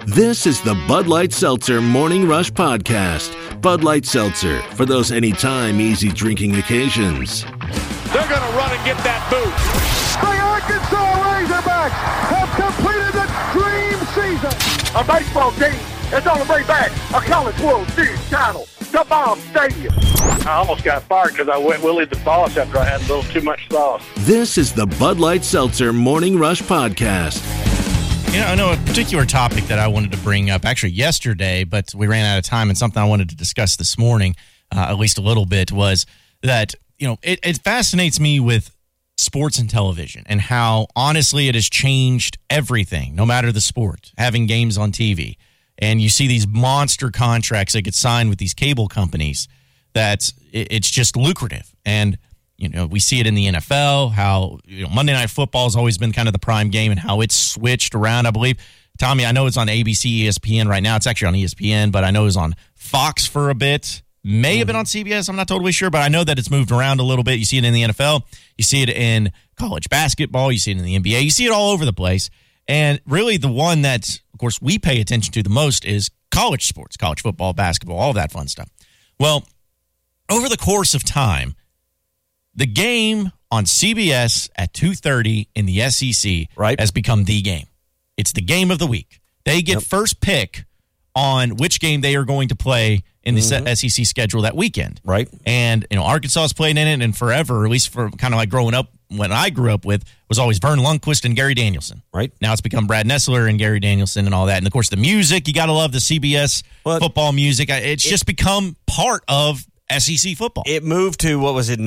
This is the Bud Light Seltzer Morning Rush Podcast. Bud Light Seltzer, for those anytime easy drinking occasions. They're going to run and get that boot. The Arkansas Razorbacks have completed the dream season. A baseball team is on the way back. A College World Series title. The Bomb Stadium. I almost got fired because I went Willie the Boss after I had a little too much sauce. This is the Bud Light Seltzer Morning Rush Podcast. You know, I know a particular topic that I wanted to bring up actually yesterday, but we ran out of time, and something I wanted to discuss this morning, at least a little bit, was that, you know, it fascinates me with sports and television and how, honestly, it has changed everything, no matter the sport, having games on TV. And you see these monster contracts that get signed with these cable companies that it's just lucrative. And you know, we see it in the NFL, how Monday Night Football has always been kind of the prime game and how it's switched around, I believe. Tommy, I know it's on ABC, ESPN right now. It's actually on ESPN, but I know it was on Fox for a bit. May have been on CBS. I'm not totally sure, but I know that it's moved around a little bit. You see it in the NFL. You see it in college basketball. You see it in the NBA. You see it all over the place. And really the one that, of course, we pay attention to the most is college sports, college football, basketball, all of that fun stuff. Well, over the course of time, the game on CBS at 2:30 in the SEC has become the game. It's the game of the week. They get first pick on which game they are going to play in the SEC schedule that weekend. Right. And, you know, Arkansas's played in it, and forever, or at least for kind of like growing up, when I grew up with, was always Vern Lundquist and Gary Danielson. Right. Now it's become Brad Nessler and Gary Danielson and all that. And, of course, the music, you got to love the CBS football music. It's just become part of SEC football. It moved to, what was it,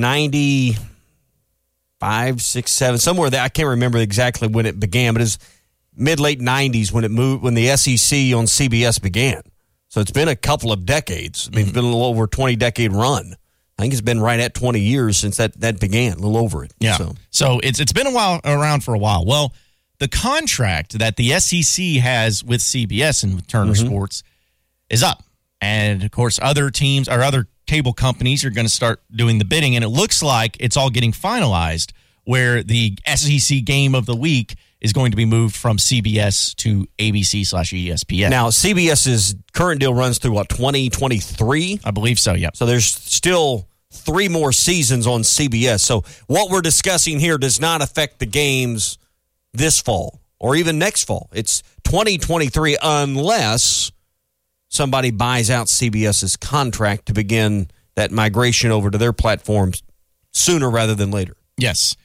95, 6, 7, somewhere there. I can't remember exactly when it began, but it was mid-late 90s when it moved, when the SEC on CBS began. So it's been a couple of decades. I mean, it's been a little over a 20-decade run. I think it's been right at 20 years since that began, a little over it. Yeah. So it's been around for a while. Well, the contract that the SEC has with CBS and with Turner Sports is up. And, of course, other teams or other cable companies are going to start doing the bidding, and it looks like it's all getting finalized where the SEC game of the week is going to be moved from CBS to ABC/ESPN. Now, CBS's current deal runs through, 2023? I believe so, yep. So there's still 3 more seasons on CBS. So what we're discussing here does not affect the games this fall or even next fall. It's 2023 unless somebody buys out CBS's contract to begin that migration over to their platforms sooner rather than later. Yes,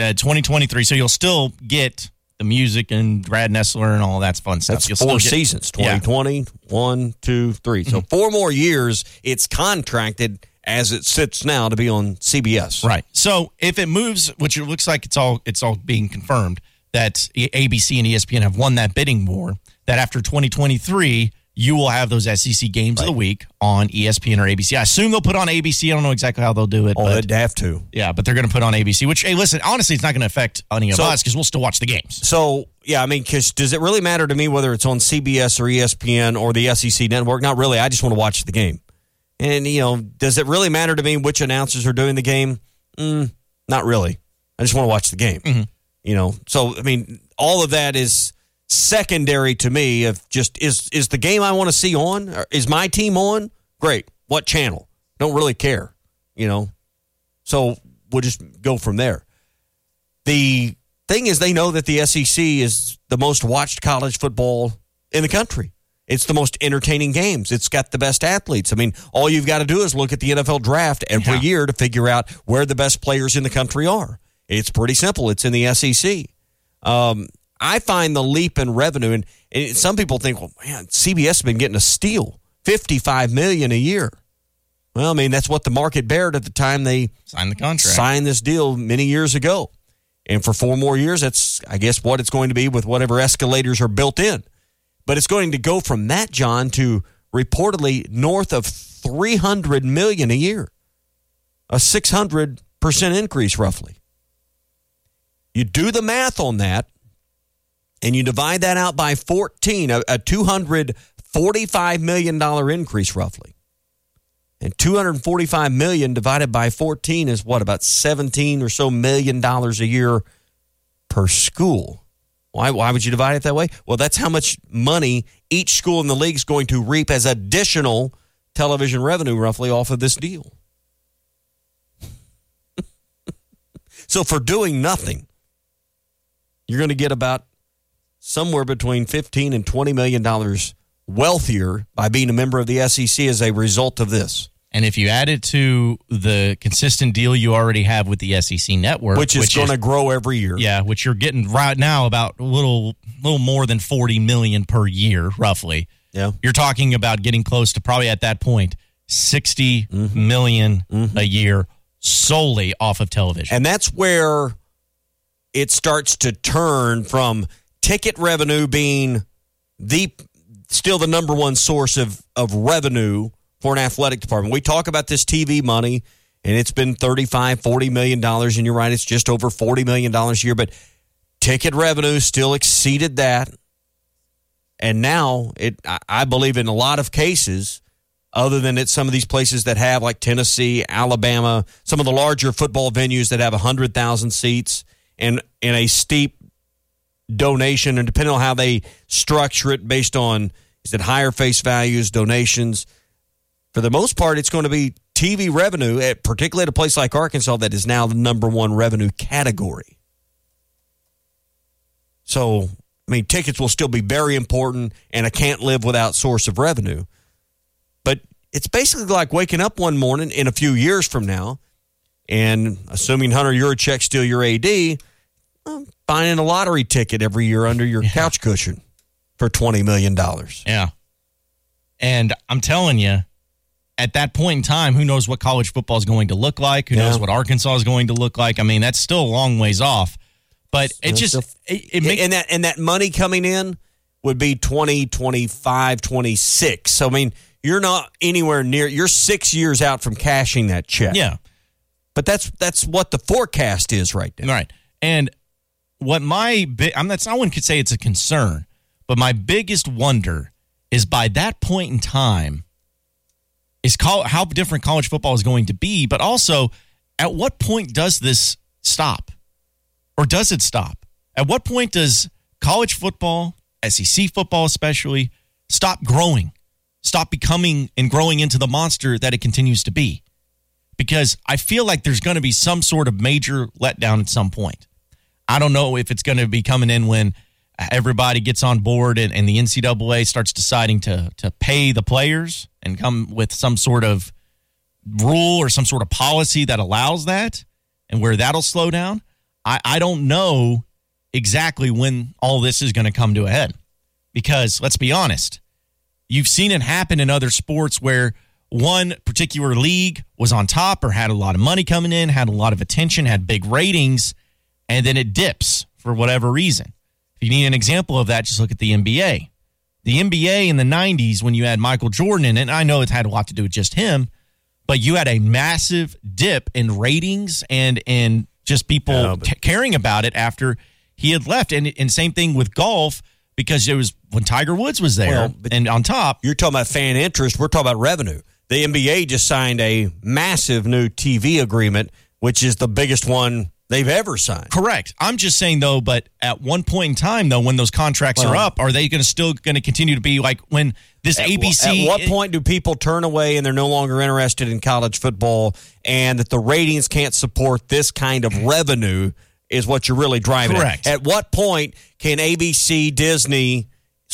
2023. So you'll still get the music and Brad Nessler and all that fun stuff. That's 4 seasons, 2020, 1, 2, 3. So 4 more years, it's contracted as it sits now to be on CBS. Right. So if it moves, which it looks like it's all being confirmed, that ABC and ESPN have won that bidding war, that after 2023, you will have those SEC games of the week on ESPN or ABC. I assume they'll put on ABC. I don't know exactly how they'll do it. Oh, they'd have to. Yeah, but they're going to put on ABC, which, hey, listen, honestly, it's not going to affect any of us because we'll still watch the games. So, yeah, I mean, does it really matter to me whether it's on CBS or ESPN or the SEC network? Not really. I just want to watch the game. And, you know, does it really matter to me which announcers are doing the game? Not really. I just want to watch the game. You know, so, I mean, all of that is secondary to me of just is the game I want to see on? Or is my team on? Great. What channel? Don't really care, you know. So we'll just go from there. The thing is, they know that the SEC is the most watched college football in the country. It's the most entertaining games. It's got the best athletes. I mean, all you've got to do is look at the NFL draft every year to figure out where the best players in the country are. It's pretty simple. It's in the SEC. I find the leap in revenue, and some people think, well, man, CBS has been getting a steal, $55 million a year. Well, I mean, that's what the market bared at the time they signed the contract, signed this deal many years ago. And for 4 more years, that's, I guess, what it's going to be with whatever escalators are built in. But it's going to go from that, John, to reportedly north of $300 million a year, a 600% increase roughly. You do the math on that, and you divide that out by 14, a $245 million increase roughly. And $245 million divided by 14 is what, about $17 or so million a year per school. Why would you divide it that way? Well, that's how much money each school in the league is going to reap as additional television revenue roughly off of this deal. So for doing nothing, you're going to get about somewhere between $15 and $20 million wealthier by being a member of the SEC as a result of this. And if you add it to the consistent deal you already have with the SEC network, which is going to grow every year. Yeah, which you're getting right now about a little more than $40 million per year, roughly. Yeah. You're talking about getting close to probably at that point $60 million a year solely off of television. And that's where it starts to turn from ticket revenue being still the number one source of revenue for an athletic department. We talk about this TV money, and it's been $35, $40 million, and you're right, it's just over $40 million a year, but ticket revenue still exceeded that. And now, I believe in a lot of cases, other than at some of these places that have, like Tennessee, Alabama, some of the larger football venues that have 100,000 seats and a steep donation, and depending on how they structure it based on, is it higher face values, donations, for the most part, it's going to be TV revenue, particularly at a place like Arkansas, that is now the number one revenue category. So, I mean, tickets will still be very important, and I can't live without source of revenue. But it's basically like waking up one morning in a few years from now, and assuming Hunter Yurachek's still your AD, buying a lottery ticket every year under your couch cushion for $20 million. Yeah. And I'm telling you, at that point in time, who knows what college football is going to look like? Who knows what Arkansas is going to look like? I mean, that's still a long ways off. But it just it makes and that money coming in would be 20, 25, 26. So I mean, you're not anywhere near. You're 6 years out from cashing that check. Yeah, but that's what the forecast is right now. Right. And what my that's not one could say it's a concern, but my biggest wonder is by that point in time is how different college football is going to be, but also at what point does this stop? Or does it stop? At what point does college football, SEC football especially, stop growing, stop becoming and growing into the monster that it continues to be? Because I feel like there's going to be some sort of major letdown at some point. I don't know if it's going to be coming in when everybody gets on board and the NCAA starts deciding to pay the players and come with some sort of rule or some sort of policy that allows that and where that'll slow down. I don't know exactly when all this is going to come to a head because, let's be honest, you've seen it happen in other sports where one particular league was on top or had a lot of money coming in, had a lot of attention, had big ratings, and then it dips for whatever reason. If you need an example of that, just look at the NBA. The NBA in the 90s, when you had Michael Jordan in it, and I know it had a lot to do with just him, but you had a massive dip in ratings and in just people caring about it after he had left. And same thing with golf, because it was when Tiger Woods was there and on top. You're talking about fan interest. We're talking about revenue. The NBA just signed a massive new TV agreement, which is the biggest one they've ever signed. Correct. I'm just saying, though, but at one point in time, though, when those contracts are up, are they still going to continue to be like when this ABC? At what point do people turn away and they're no longer interested in college football and that the ratings can't support this kind of revenue is what you're really driving Correct. At what point can ABC, Disney,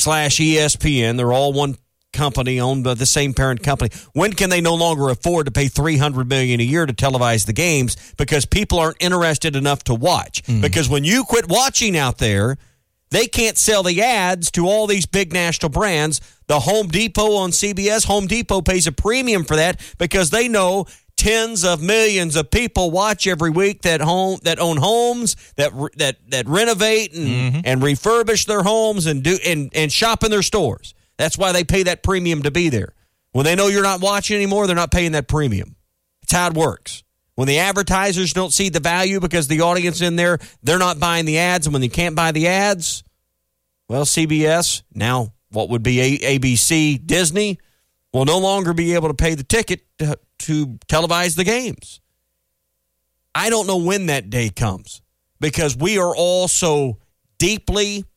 /ESPN, they're all one company owned by the same parent company, when can they no longer afford to pay $300 million a year to televise the games because people aren't interested enough to watch? Because when you quit watching out there, they can't sell the ads to all these big national brands. The Home Depot on CBS, Home Depot pays a premium for that because they know tens of millions of people watch every week that own homes, that renovate and refurbish their homes and shop in their stores. That's why they pay that premium to be there. When they know you're not watching anymore, they're not paying that premium. That's how it works. When the advertisers don't see the value because the audience in there, they're not buying the ads. And when you can't buy the ads, well, CBS, now what would be ABC, Disney, will no longer be able to pay the ticket to televise the games. I don't know when that day comes because we are all so deeply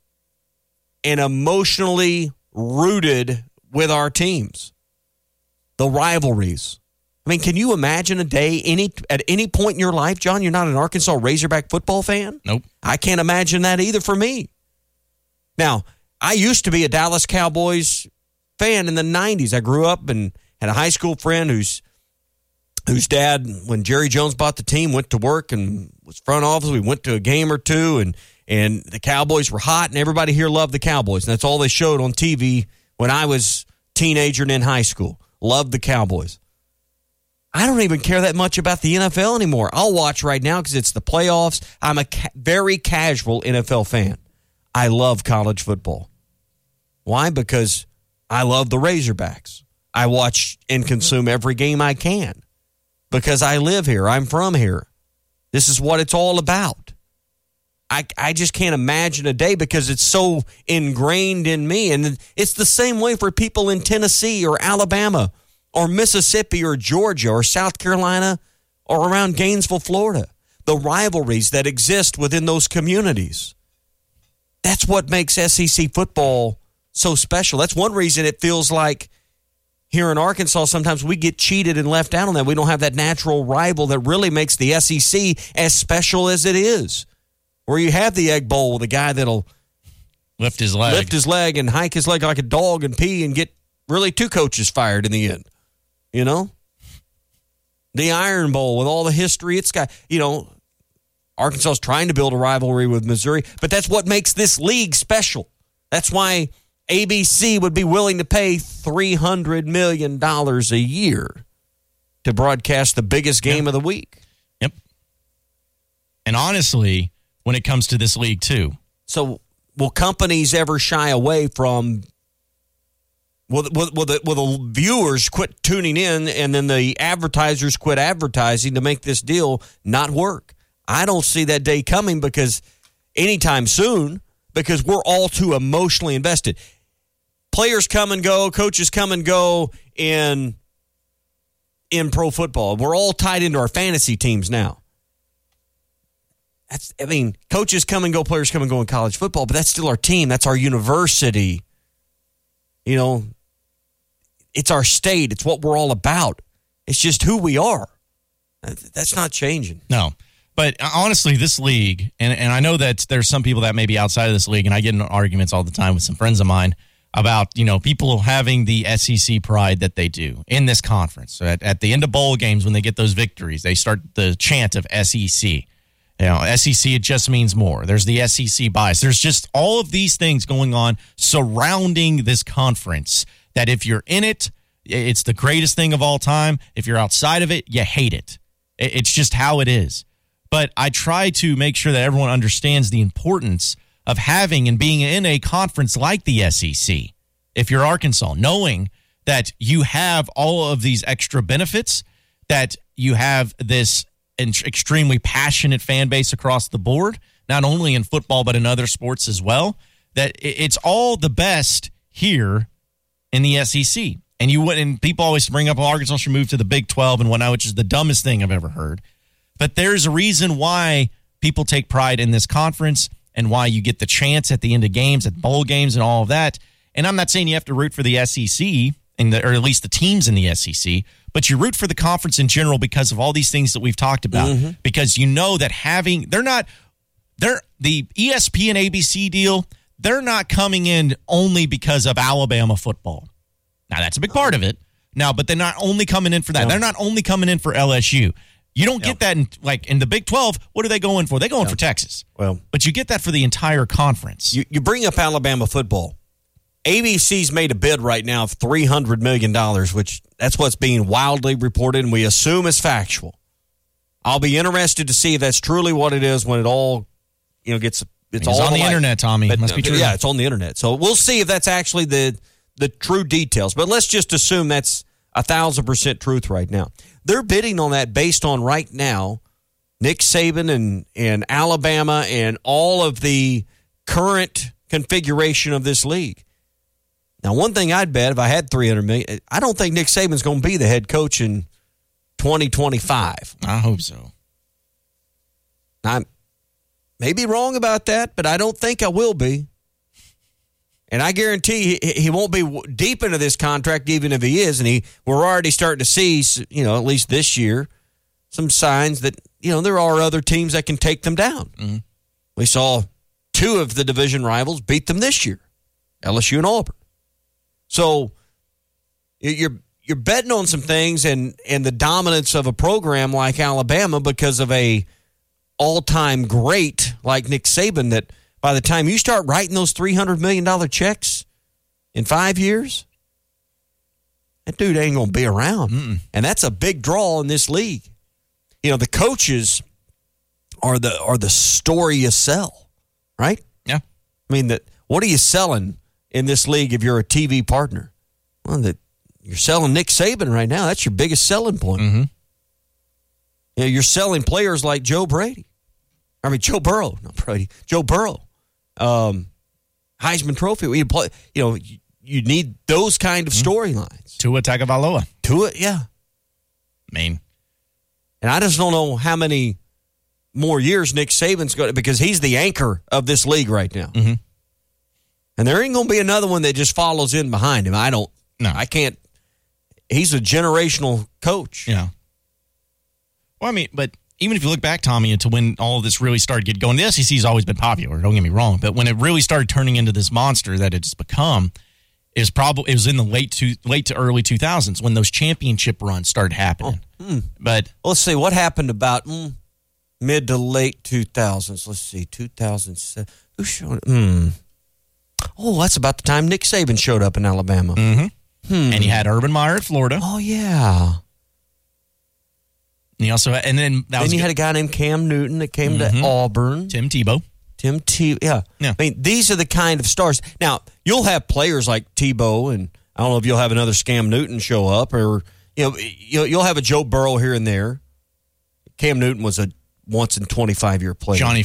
and emotionally rooted with our teams. The rivalries. I mean, can you imagine a day at any point in your life, John, you're not an Arkansas Razorback football fan? Nope. I can't imagine that either for me. Now, I used to be a Dallas Cowboys fan in the 90s. I grew up and had a high school friend whose dad, when Jerry Jones bought the team, went to work and was front office. We went to a game or two, and the Cowboys were hot, and everybody here loved the Cowboys. And that's all they showed on TV when I was a teenager and in high school. Loved the Cowboys. I don't even care that much about the NFL anymore. I'll watch right now because it's the playoffs. I'm a very casual NFL fan. I love college football. Why? Because I love the Razorbacks. I watch and consume every game I can because I live here. I'm from here. This is what it's all about. I just can't imagine a day because it's so ingrained in me. And it's the same way for people in Tennessee or Alabama or Mississippi or Georgia or South Carolina or around Gainesville, Florida. The rivalries that exist within those communities. That's what makes SEC football so special. That's one reason it feels like here in Arkansas, sometimes we get cheated and left out on that. We don't have that natural rival that really makes the SEC as special as it is. Where you have the Egg Bowl with a guy that'll lift his leg and hike his leg like a dog and pee and get really two coaches fired in the end. You know? The Iron Bowl with all the history it's got. You know, Arkansas is trying to build a rivalry with Missouri, but that's what makes this league special. That's why ABC would be willing to pay $300 million a year to broadcast the biggest game of the week. Yep. And honestly, when it comes to this league too. So will companies ever shy away from, will the viewers quit tuning in and then the advertisers quit advertising to make this deal not work? I don't see that day coming because anytime soon, because we're all too emotionally invested. Players come and go, coaches come and go in pro football. We're all tied into our fantasy teams now. Coaches come and go, players come and go in college football, but that's still our team. That's our university. You know, it's our state. It's what we're all about. It's just who we are. That's not changing. No. But honestly, this league, and I know that there's some people that may be outside of this league, and I get in arguments all the time with some friends of mine about, you know, people having the SEC pride that they do in this conference. So at the end of bowl games, when they get those victories, they start the chant of SEC. You know, SEC, it just means more. There's the SEC bias. There's just all of these things going on surrounding this conference that if you're in it, it's the greatest thing of all time. If you're outside of it, you hate it. It's just how it is. But I try to make sure that everyone understands the importance of having and being in a conference like the SEC. If you're Arkansas, knowing that you have all of these extra benefits, that you have this extremely passionate fan base across the board, not only in football but in other sports as well, that it's all the best here in the SEC. And people always bring up, Arkansas should move to the Big 12 and whatnot, which is the dumbest thing I've ever heard. But there's a reason why people take pride in this conference and why you get the chance at the end of games, at bowl games and all of that. And I'm not saying you have to root for the SEC, or at least the teams in the SEC, but you root for the conference in general because of all these things that we've talked about. Mm-hmm. Because you know that the ESPN ABC deal, they're not coming in only because of Alabama football. Now, that's a big part of it. Now, but they're not only coming in for that. They're not only coming in for LSU. You don't get that in the Big 12. What are they going for? They're going for Texas. Well, but you get that for the entire conference. You bring up Alabama football. ABC's made a bid right now of $300 million, which that's what's being wildly reported, and we assume is factual. I'll be interested to see if that's truly what it is when it all, gets. It's all on the internet, Tommy. It must be true. Yeah, it's on the internet. So we'll see if that's actually the true details. But let's just assume that's 1,000% truth right now. They're bidding on that based on right now Nick Saban and Alabama and all of the current configuration of this league. Now, one thing I'd bet if I had $300 million, I don't think Nick Saban's going to be the head coach in 2025. I hope so. I may be wrong about that, but I don't think I will be. And I guarantee he won't be deep into this contract, even if he is. And we're already starting to see, at least this year, some signs that, there are other teams that can take them down. Mm-hmm. We saw 2 of the division rivals beat them this year, LSU and Auburn. So you're betting on some things and the dominance of a program like Alabama because of a all-time great like Nick Saban that by the time you start writing those $300 million checks in 5 years, that dude ain't going to be around. Mm-mm. And that's a big draw in this league. The coaches are the story you sell, right? Yeah. I mean, what are you selling in this league if you're a TV partner? Well, you're selling Nick Saban right now. That's your biggest selling point. Mm-hmm. You're selling players like Joe Burrow. Heisman Trophy. You need those kind of storylines. Tua Tagovailoa. Yeah. And I just don't know how many more years Nick Saban's going to, because he's the anchor of this league right now. Mm-hmm. And there ain't going to be another one that just follows in behind him. I can't. He's a generational coach. Yeah. Well, but even if you look back, Tommy, to when all of this really started getting going, the SEC's always been popular, don't get me wrong, but when it really started turning into this monster that it's become, it was in the late to early 2000s when those championship runs started happening. But let's see what happened about mid to late 2000s. Let's see, 2007. Who showed it? That's about the time Nick Saban showed up in Alabama. Mm-hmm. And you had Urban Meyer at Florida. Oh yeah. And you also had, you had a guy named Cam Newton that came to Auburn. Tim Tebow. Yeah. I mean, these are the kind of stars. Now, you'll have players like Tebow, and I don't know if you'll have another Cam Newton show up, or you'll have a Joe Burrow here and there. Cam Newton was a once in 25-year player. Johnny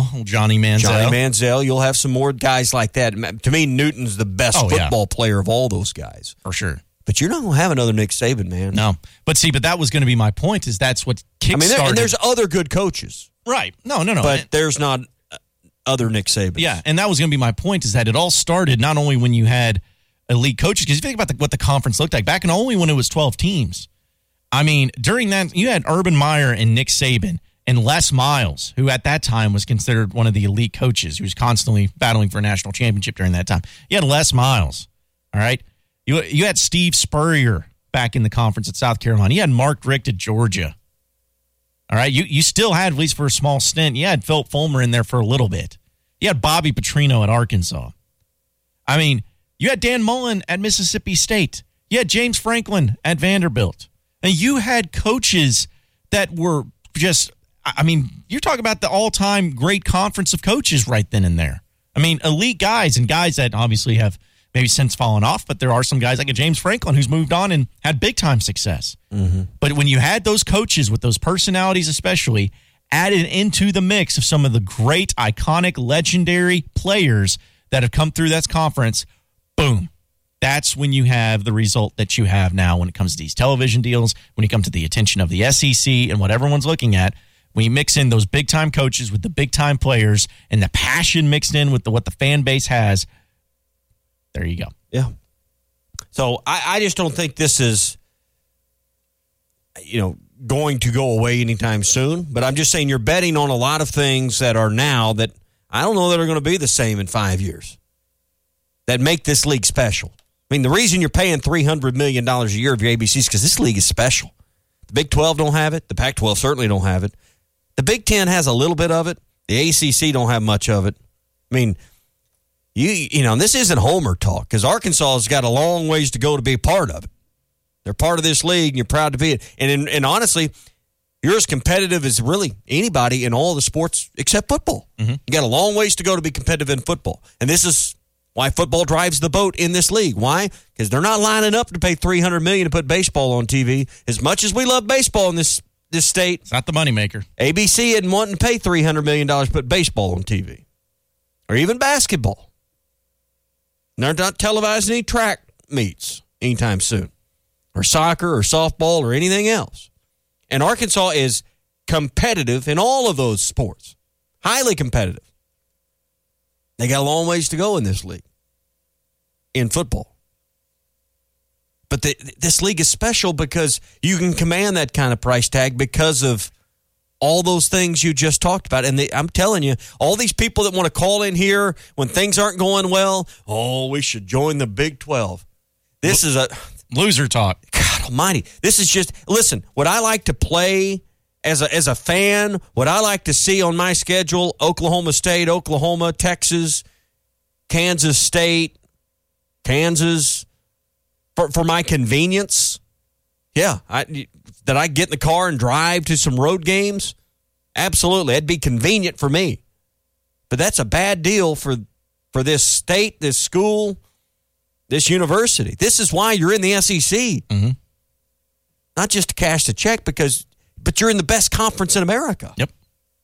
Manziel. You'll have some more guys like that. To me, Newton's the best football player of all those guys. For sure. But you're not going to have another Nick Saban, man. No. But that was going to be my point, is that's what kickstarted. And there's other good coaches. Right. No. But there's not other Nick Sabans. Yeah, and that was going to be my point, is that it all started not only when you had elite coaches, because you think about what the conference looked like back, and only when it was 12 teams. I mean, during that, you had Urban Meyer and Nick Saban and Les Miles, who at that time was considered one of the elite coaches, who was constantly battling for a national championship during that time. You had Les Miles, all right? You had Steve Spurrier back in the conference at South Carolina. You had Mark Richt at Georgia. All right, you still had, at least for a small stint, you had Philip Fulmer in there for a little bit. You had Bobby Petrino at Arkansas. I mean, you had Dan Mullen at Mississippi State. You had James Franklin at Vanderbilt. And you had coaches that were just, you're talking about the all-time great conference of coaches right then and there. I mean, elite guys, and guys that obviously have maybe since fallen off, but there are some guys like a James Franklin who's moved on and had big-time success. Mm-hmm. But when you had those coaches with those personalities especially added into the mix of some of the great, iconic, legendary players that have come through that conference, boom. That's when you have the result that you have now when it comes to these television deals, when you come to the attention of the SEC and what everyone's looking at. When you mix in those big-time coaches with the big-time players and the passion mixed in with what the fan base has, there you go. Yeah. So I just don't think this is, going to go away anytime soon. But I'm just saying you're betting on a lot of things that are now that I don't know that are going to be the same in 5 years that make this league special. I mean, the reason you're paying $300 million a year of your ABC is because this league is special. The Big 12 don't have it. The Pac-12 certainly don't have it. The Big 10 has a little bit of it. The ACC don't have much of it. I mean, this isn't Homer talk, because Arkansas has got a long ways to go to be a part of it. They're part of this league, and you're proud to be it. And honestly, you're as competitive as really anybody in all the sports except football. Mm-hmm. You got a long ways to go to be competitive in football. And this is why football drives the boat in this league. Why? Because they're not lining up to pay $300 million to put baseball on TV. As much as we love baseball in this state, it's not the moneymaker. ABC isn't wanting to pay $300 million to put baseball on TV, or even basketball. And they're not televising any track meets anytime soon, or soccer, or softball, or anything else. And Arkansas is competitive in all of those sports, highly competitive. They got a long ways to go in this league. in football. But this league is special because you can command that kind of price tag because of all those things you just talked about. And I'm telling you, all these people that want to call in here when things aren't going well, we should join the Big 12. This is a loser talk. God almighty. This is just, listen, what I like to play as a fan, what I like to see on my schedule, Oklahoma State, Oklahoma, Texas, Kansas State, Kansas, for my convenience, that I get in the car and drive to some road games, absolutely. That'd be convenient for me. But that's a bad deal for this state, this school, this university. This is why you're in the SEC. Mm-hmm. Not just to cash the check, but you're in the best conference in America. Yep.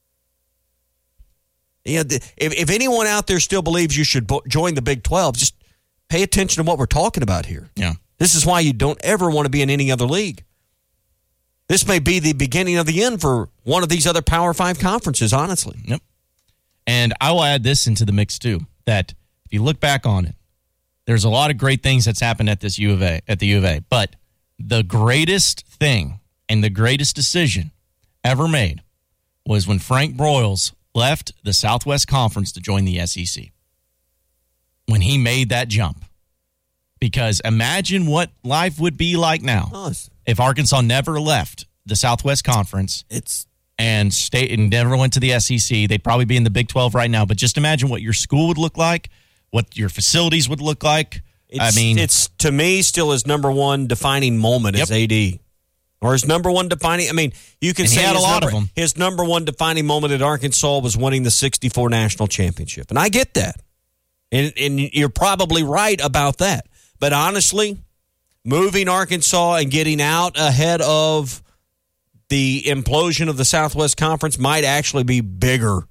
If anyone out there still believes you should join the Big 12, just pay attention to what we're talking about here. Yeah. This is why you don't ever want to be in any other league. This may be the beginning of the end for one of these other Power 5 conferences, honestly. Yep. And I will add this into the mix, too, that if you look back on it, there's a lot of great things that's happened at the U of A. But the greatest thing and the greatest decision ever made was when Frank Broyles left the Southwest Conference to join the SEC. When he made that jump. Because imagine what life would be like now if Arkansas never left the Southwest Conference and never went to the SEC. They'd probably be in the Big 12 right now. But just imagine what your school would look like, what your facilities would look like. It's to me still his number one defining moment as AD. Or his number one defining, you can say he had a lot of them. His number one defining moment at Arkansas was winning the 64 national championship. And I get that. And you're probably right about that. But honestly, moving Arkansas and getting out ahead of the implosion of the Southwest Conference might actually be bigger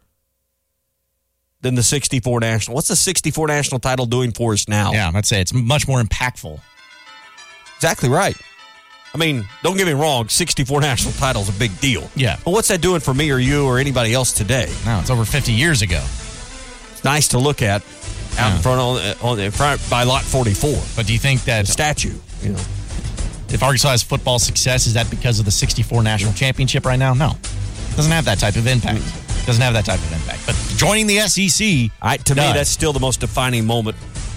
than the 64 national. What's the 64 national title doing for us now? Yeah, I'd say it's much more impactful. Exactly right. Don't get me wrong, 64 national title is a big deal. Yeah. But what's that doing for me or you or anybody else today? No, it's over 50 years ago. It's nice to look at out in front by lot 44. But do you think that the statue, if Arkansas has football success, is that because of the 64 national championship right now? No. It doesn't have that type of impact. But joining the SEC, to me, that's still the most defining moment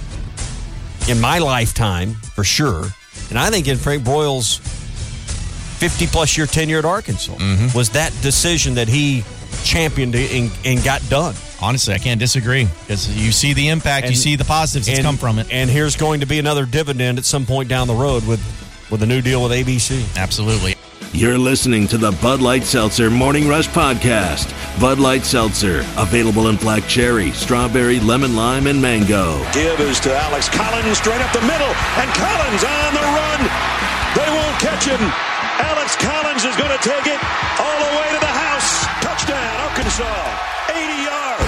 in my lifetime, for sure. And I think in Frank Broyles' 50-plus year tenure at Arkansas was that decision that he championed and got done. Honestly, I can't disagree because you see the impact, you see the positives that's come from it. And here's going to be another dividend at some point down the road with a new deal with ABC. Absolutely. You're listening to the Bud Light Seltzer Morning Rush Podcast. Bud Light Seltzer, available in black cherry, strawberry, lemon lime, and mango. Give is to Alex Collins straight up the middle, and Collins on the run. They won't catch him. Alex Collins is going to take it all the way to the house. Touchdown, Arkansas. 80 yards.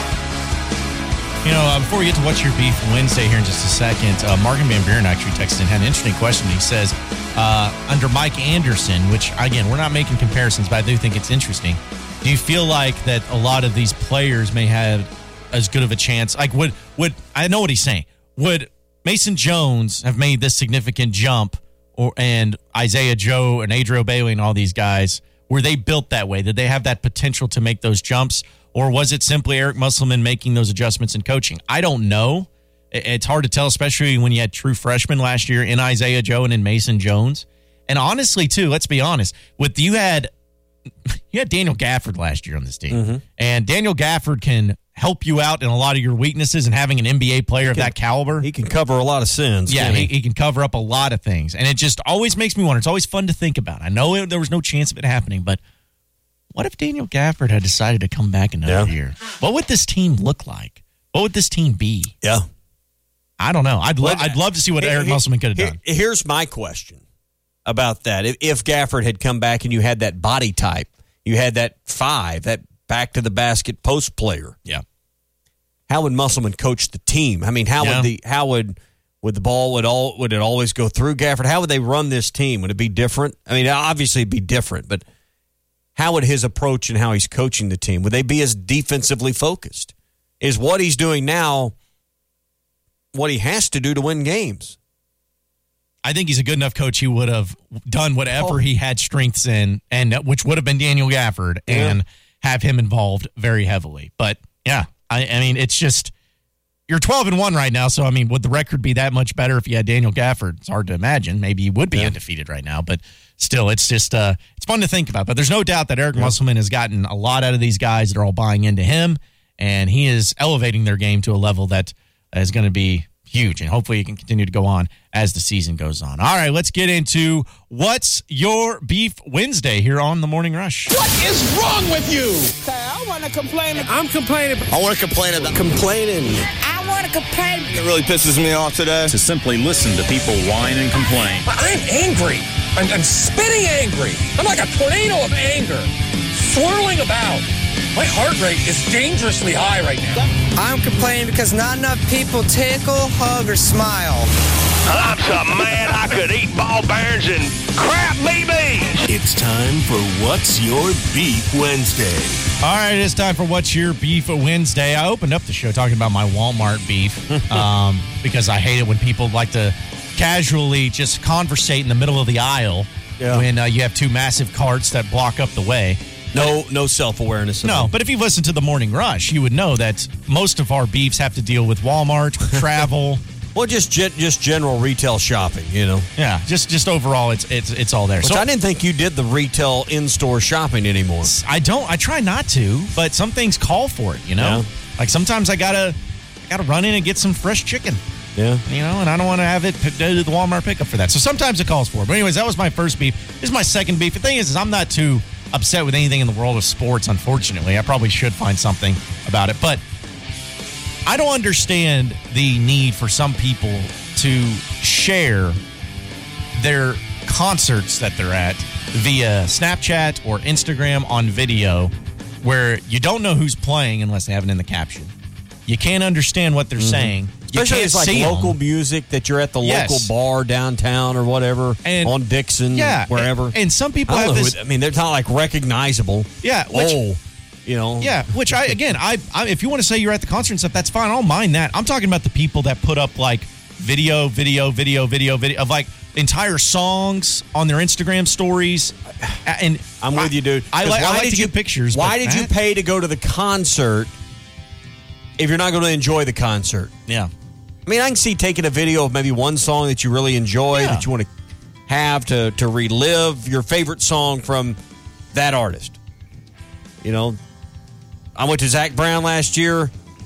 Before we get to What's Your Beef Wednesday here in just a second, Morgan Van Buren actually texted and had an interesting question. He says, under Mike Anderson, which, again, we're not making comparisons, but I do think it's interesting. Do you feel like that a lot of these players may have as good of a chance? Like, would I know what he's saying. Would Mason Jones have made this significant jump, and Isaiah Joe and Adriel Bailey and all these guys, were they built that way? Did they have that potential to make those jumps? Or was it simply Eric Musselman making those adjustments in coaching? I don't know. It's hard to tell, especially when you had true freshmen last year in Isaiah Joe and in Mason Jones. And honestly, too, let's be honest, you had Daniel Gafford last year on this team. And Daniel Gafford can help you out in a lot of your weaknesses, and having an NBA player of that caliber. He can cover a lot of sins. Yeah, he can cover up a lot of things. And it just always makes me wonder. It's always fun to think about. I know there was no chance of it happening, but what if Daniel Gafford had decided to come back another year? What would this team look like? What would this team be? Yeah. I don't know. I'd love to see what Eric Musselman could have done. Here's my question about that. If Gafford had come back and you had that body type, you had that 5, that back to the basket post player. Yeah. How would Musselman coach the team? How would the ball would it always go through Gafford? How would they run this team? Would it be different? Obviously it'd be different, but how would his approach and how he's coaching the team, would they be as defensively focused? Is what he's doing now what he has to do to win games. I think he's a good enough coach. He would have done whatever he had strengths in, and which would have been Daniel Gafford, and have him involved very heavily. But yeah, I mean, it's just you're 12-1 right now. So I mean, would the record be that much better if you had Daniel Gafford? It's hard to imagine. Maybe he would be undefeated right now, but still, it's just it's fun to think about. But there's no doubt that Eric Musselman has gotten a lot out of these guys that are all buying into him, and he is elevating their game to a level that is going to be huge, and hopefully it can continue to go on as the season goes on. All right, let's get into What's Your Beef Wednesday here on The Morning Rush. What is wrong with you? I want to complain. I'm complaining. I want to complain about complaining. I want to complain. It really pisses me off today. To simply listen to people whine and complain. I'm angry. I'm spitting angry. I'm like a tornado of anger, swirling about. My heart rate is dangerously high right now. I'm complaining because not enough people tickle, hug, or smile. I'm so mad I could eat ball bearings and crap BBs. It's time for What's Your Beef Wednesday. All right, it's time for What's Your Beef Wednesday. I opened up the show talking about my Walmart beef because I hate it when people like to casually just conversate in the middle of the aisle when you have two massive carts that block up the way. No self-awareness. No, but if you've listened to The Morning Rush, you would know that most of our beefs have to deal with Walmart, travel. Well, just general retail shopping, you know. Yeah, just overall, it's all there. Which I didn't think you did the retail in-store shopping anymore. I don't. I try not to, but some things call for it, you know. Yeah. Like sometimes I gotta run in and get some fresh chicken. Yeah. You know, and I don't want to have it do the Walmart pickup for that. So sometimes it calls for it. But anyways, that was my first beef. This is my second beef. The thing is I'm not too upset with anything in the world of sports, unfortunately. I probably should find something about it. But I don't understand the need for some people to share their concerts that they're at via Snapchat or Instagram on video where you don't know who's playing unless they have it in the caption. You can't understand what they're saying. Especially it's like local music that you're at the local bar downtown or whatever, and on Dixon, wherever. And some people have this. I mean, they're not like recognizable. Yeah. You know. Yeah, which I if you want to say you're at the concert and stuff, that's fine. I don't mind that. I'm talking about the people that put up like video of like entire songs on their Instagram stories. And I'm with you, dude. I like to get pictures. Why did you pay to go to the concert if you're not going to enjoy the concert? Yeah. I mean, I can see taking a video of maybe one song that you really enjoy, that you want to have to relive your favorite song from that artist. You know, I went to Zach Brown last year,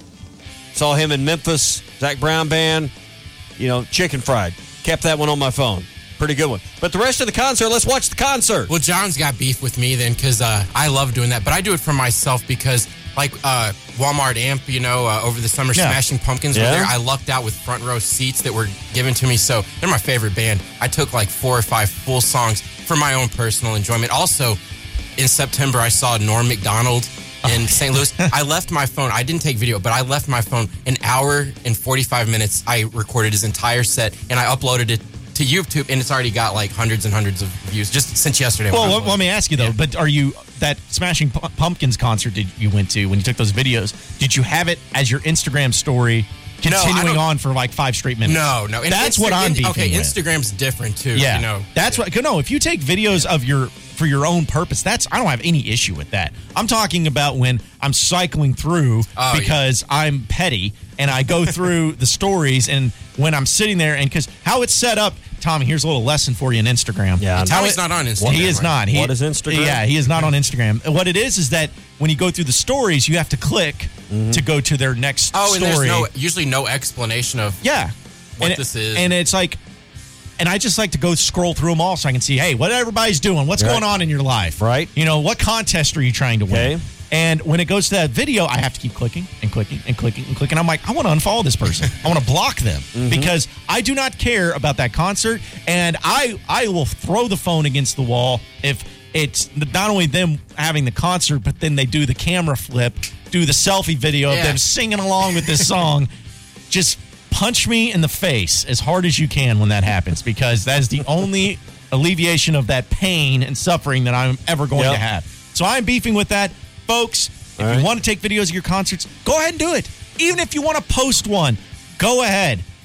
saw him in Memphis, Zach Brown Band, you know, Chicken Fried. Kept that one on my phone. Pretty good one. But the rest of the concert, let's watch the concert. Well, John's got beef with me then because I love doing that. But I do it for myself because, like, Walmart Amp, you know, over the summer, Smashing Pumpkins were there. I lucked out with front row seats that were given to me. So they're my favorite band. I took like 4 or 5 full songs for my own personal enjoyment. Also, in September, I saw Norm Macdonald in St. Louis. I left my phone. I didn't take video, but I left my phone an hour and 45 minutes. I recorded his entire set, and I uploaded it to YouTube, and it's already got like hundreds and hundreds of views just since yesterday. Well, let me ask you though, but are you that Smashing Pumpkins concert you went to when you took those videos? Did you have it as your Instagram story continuing on for like 5 straight minutes? No. And that's what I'm beefing with. Instagram's different too. Yeah, you know. That's what. No, if you take videos of for your own purpose, I don't have any issue with that. I'm talking about when I'm cycling through because I'm petty and I go through the stories, and when I'm sitting there, and because how it's set up. Tommy, here's a little lesson for you in Instagram. Yeah, Tommy's not on Instagram. He is not. What is Instagram? Yeah, he is not on Instagram. What it is that when you go through the stories, you have to click to go to their next story. And there's usually no explanation of what this is. And it's like, and I just like to go scroll through them all so I can see, hey, what everybody's doing, what's going on in your life, right? You know, what contest are you trying to win? And when it goes to that video, I have to keep clicking and clicking and clicking and clicking. I'm like, I want to unfollow this person. I want to block them because I do not care about that concert. And I will throw the phone against the wall if it's not only them having the concert, but then they do the camera flip, do the selfie video of them singing along with this song. Just punch me in the face as hard as you can when that happens, because that is the only alleviation of that pain and suffering that I'm ever going to have. So I'm beefing with that. Folks, if you want to take videos of your concerts, go ahead and do it. Even if you want to post one, go ahead.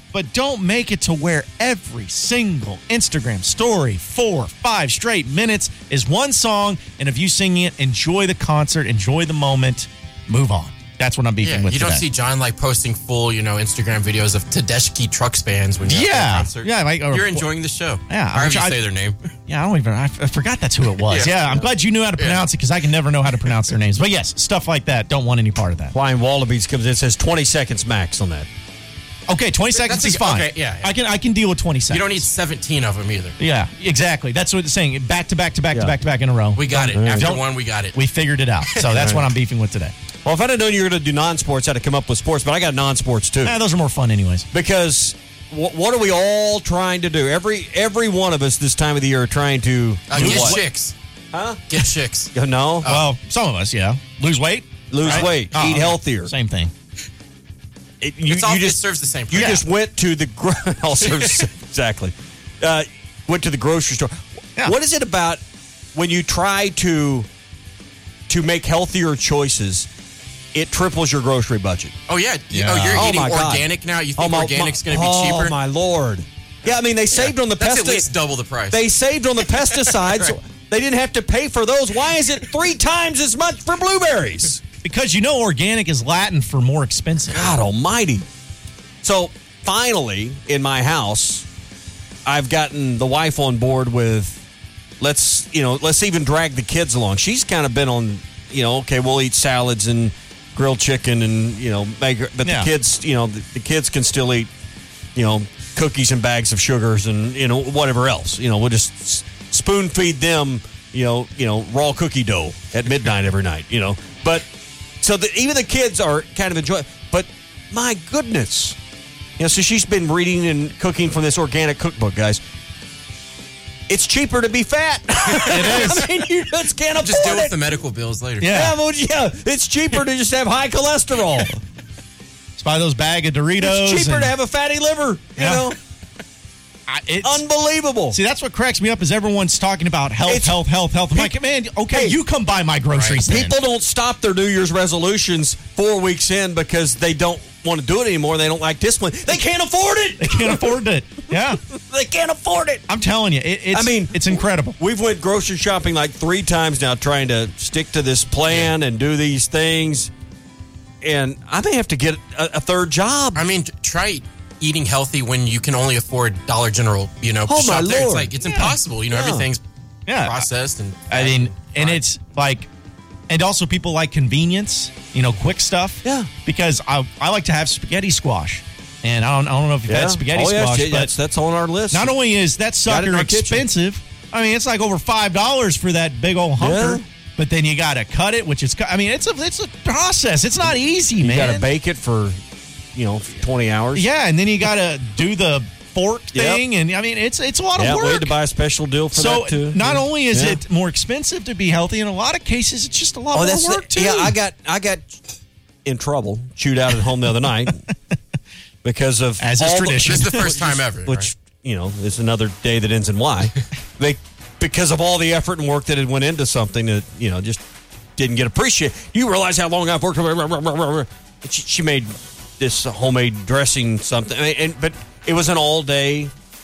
but don't make it to where every single Instagram story, 4 or 5 straight minutes, is one song. And if you sing it, enjoy the concert, enjoy the moment, move on. That's what I'm beefing with you today. don't see John posting full, Instagram videos of Tedeschi truck spans when you're at the concert. Yeah, you're enjoying the show. Yeah, however you say their name. Yeah, I forgot that's who it was. I'm glad you knew how to pronounce it because I can never know how to pronounce their names. But yes, stuff like that. Don't want any part of that. Flying Wallabies comes in, says 20 seconds max on that. Okay, 20 seconds is fine. Okay, yeah. I can deal with 20 seconds. You don't need 17 of them either. Yeah, exactly. That's what it's saying. Back to back to back to back to back in a row. We got it. After one, we got it. We figured it out. So that's what I'm beefing with today. Well, if I'd have known you were going to do non-sports, I'd have come up with sports, but I got non-sports too. Those are more fun anyways. Because what are we all trying to do? Every one of us this time of the year are trying to get chicks. Huh? Get chicks. No? Well, some of us, yeah. Lose weight. Lose weight. Eat healthier. Same thing. It serves the same purpose. You just went to the exactly. Went to the grocery store. Yeah. What is it about when you try to make healthier choices? It triples your grocery budget. Oh yeah. Oh, you're eating organic now. You think organic's going to be cheaper? Oh my Lord. Yeah, I mean they saved on the pesticides. That's at least double the price. They saved on the pesticides. Right. They didn't have to pay for those. Why is it 3 times as much for blueberries? Because organic is Latin for more expensive. God almighty. So finally, in my house, I've gotten the wife on board with let's even drag the kids along. She's kind of been on, okay, we'll eat salads and grilled chicken and, but the kids, the kids can still eat, cookies and bags of sugars and, whatever else. We'll just spoon feed them, raw cookie dough at midnight every night, But so even the kids are kind of enjoying, but my goodness. So she's been reading and cooking from this organic cookbook, guys. It's cheaper to be fat. It is. I mean, you just can't afford it. Just deal with the medical bills later. Yeah, it's cheaper to just have high cholesterol. Just buy those bag of Doritos. It's cheaper to have a fatty liver, you know. It's unbelievable. See, that's what cracks me up is everyone's talking about health. I'm like, man, okay, you come buy my groceries then. People don't stop their New Year's resolutions 4 weeks in because they don't want to do it anymore. They don't like discipline. They can't afford it. They can't afford it. Yeah. They can't afford it. I'm telling you, it's incredible. We've went grocery shopping like 3 times now trying to stick to this plan and do these things. And I may have to get a third job. I mean, try eating healthy when you can only afford Dollar General, oh my there. Lord. It's impossible. everything's processed and it's like, and also people like convenience, quick stuff. Yeah. Because I like to have spaghetti squash. And I don't know if you've had spaghetti squash, but that's on our list. Not only is that sucker expensive, I mean, it's like over $5 for that big old hunker. Yeah. But then you got to cut it, which is, it's a process. It's not easy, man. You got to bake it for 20 hours. Yeah, and then you got to do the fork thing, and I mean, it's a lot of work. We had to buy a special deal for that too. Not only is it more expensive to be healthy, in a lot of cases, it's just a lot more work too. Yeah, I got in trouble, chewed out at home the other night because of as is tradition. This is the first time ever, which is another day that ends in Y. Because of all the effort and work that had went into something that just didn't get appreciated. You realize how long I've worked. She made this homemade dressing something, but it was an all-day,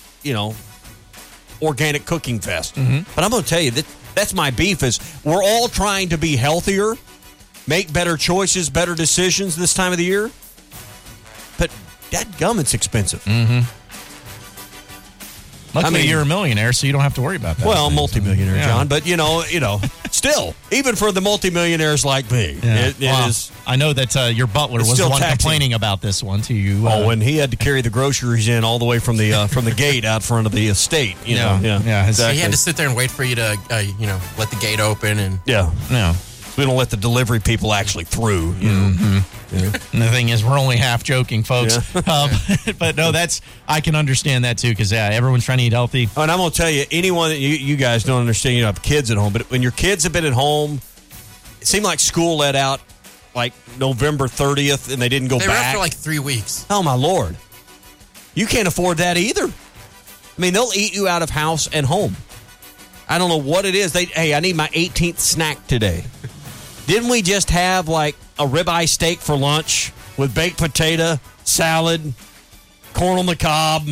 organic cooking fest. Mm-hmm. But I'm going to tell you that's my beef is we're all trying to be healthier, make better choices, better decisions this time of the year. But dadgum, it's expensive. Mm-hmm. Luckily, you're a millionaire, so you don't have to worry about that. Well, multimillionaire, John, but still, even for the multimillionaires like me, it is. I know that your butler was the one complaining about this one to you. When he had to carry the groceries in all the way from the gate out front of the estate. Yeah, exactly. He had to sit there and wait for you to, let the gate open and We don't let the delivery people actually through. Mm-hmm. Yeah. And the thing is, we're only half joking, folks. Yeah. But no, I can understand that too because everyone's trying to eat healthy. Oh, and I'm going to tell you, anyone that you guys don't understand, you have kids at home, but when your kids have been at home, it seemed like school let out like November 30th and they didn't go back. They were out for like 3 weeks. Oh, my Lord. You can't afford that either. I mean, they'll eat you out of house and home. I don't know what it is. I need my 18th snack today. Didn't we just have like a ribeye steak for lunch with baked potato, salad, corn on the cob.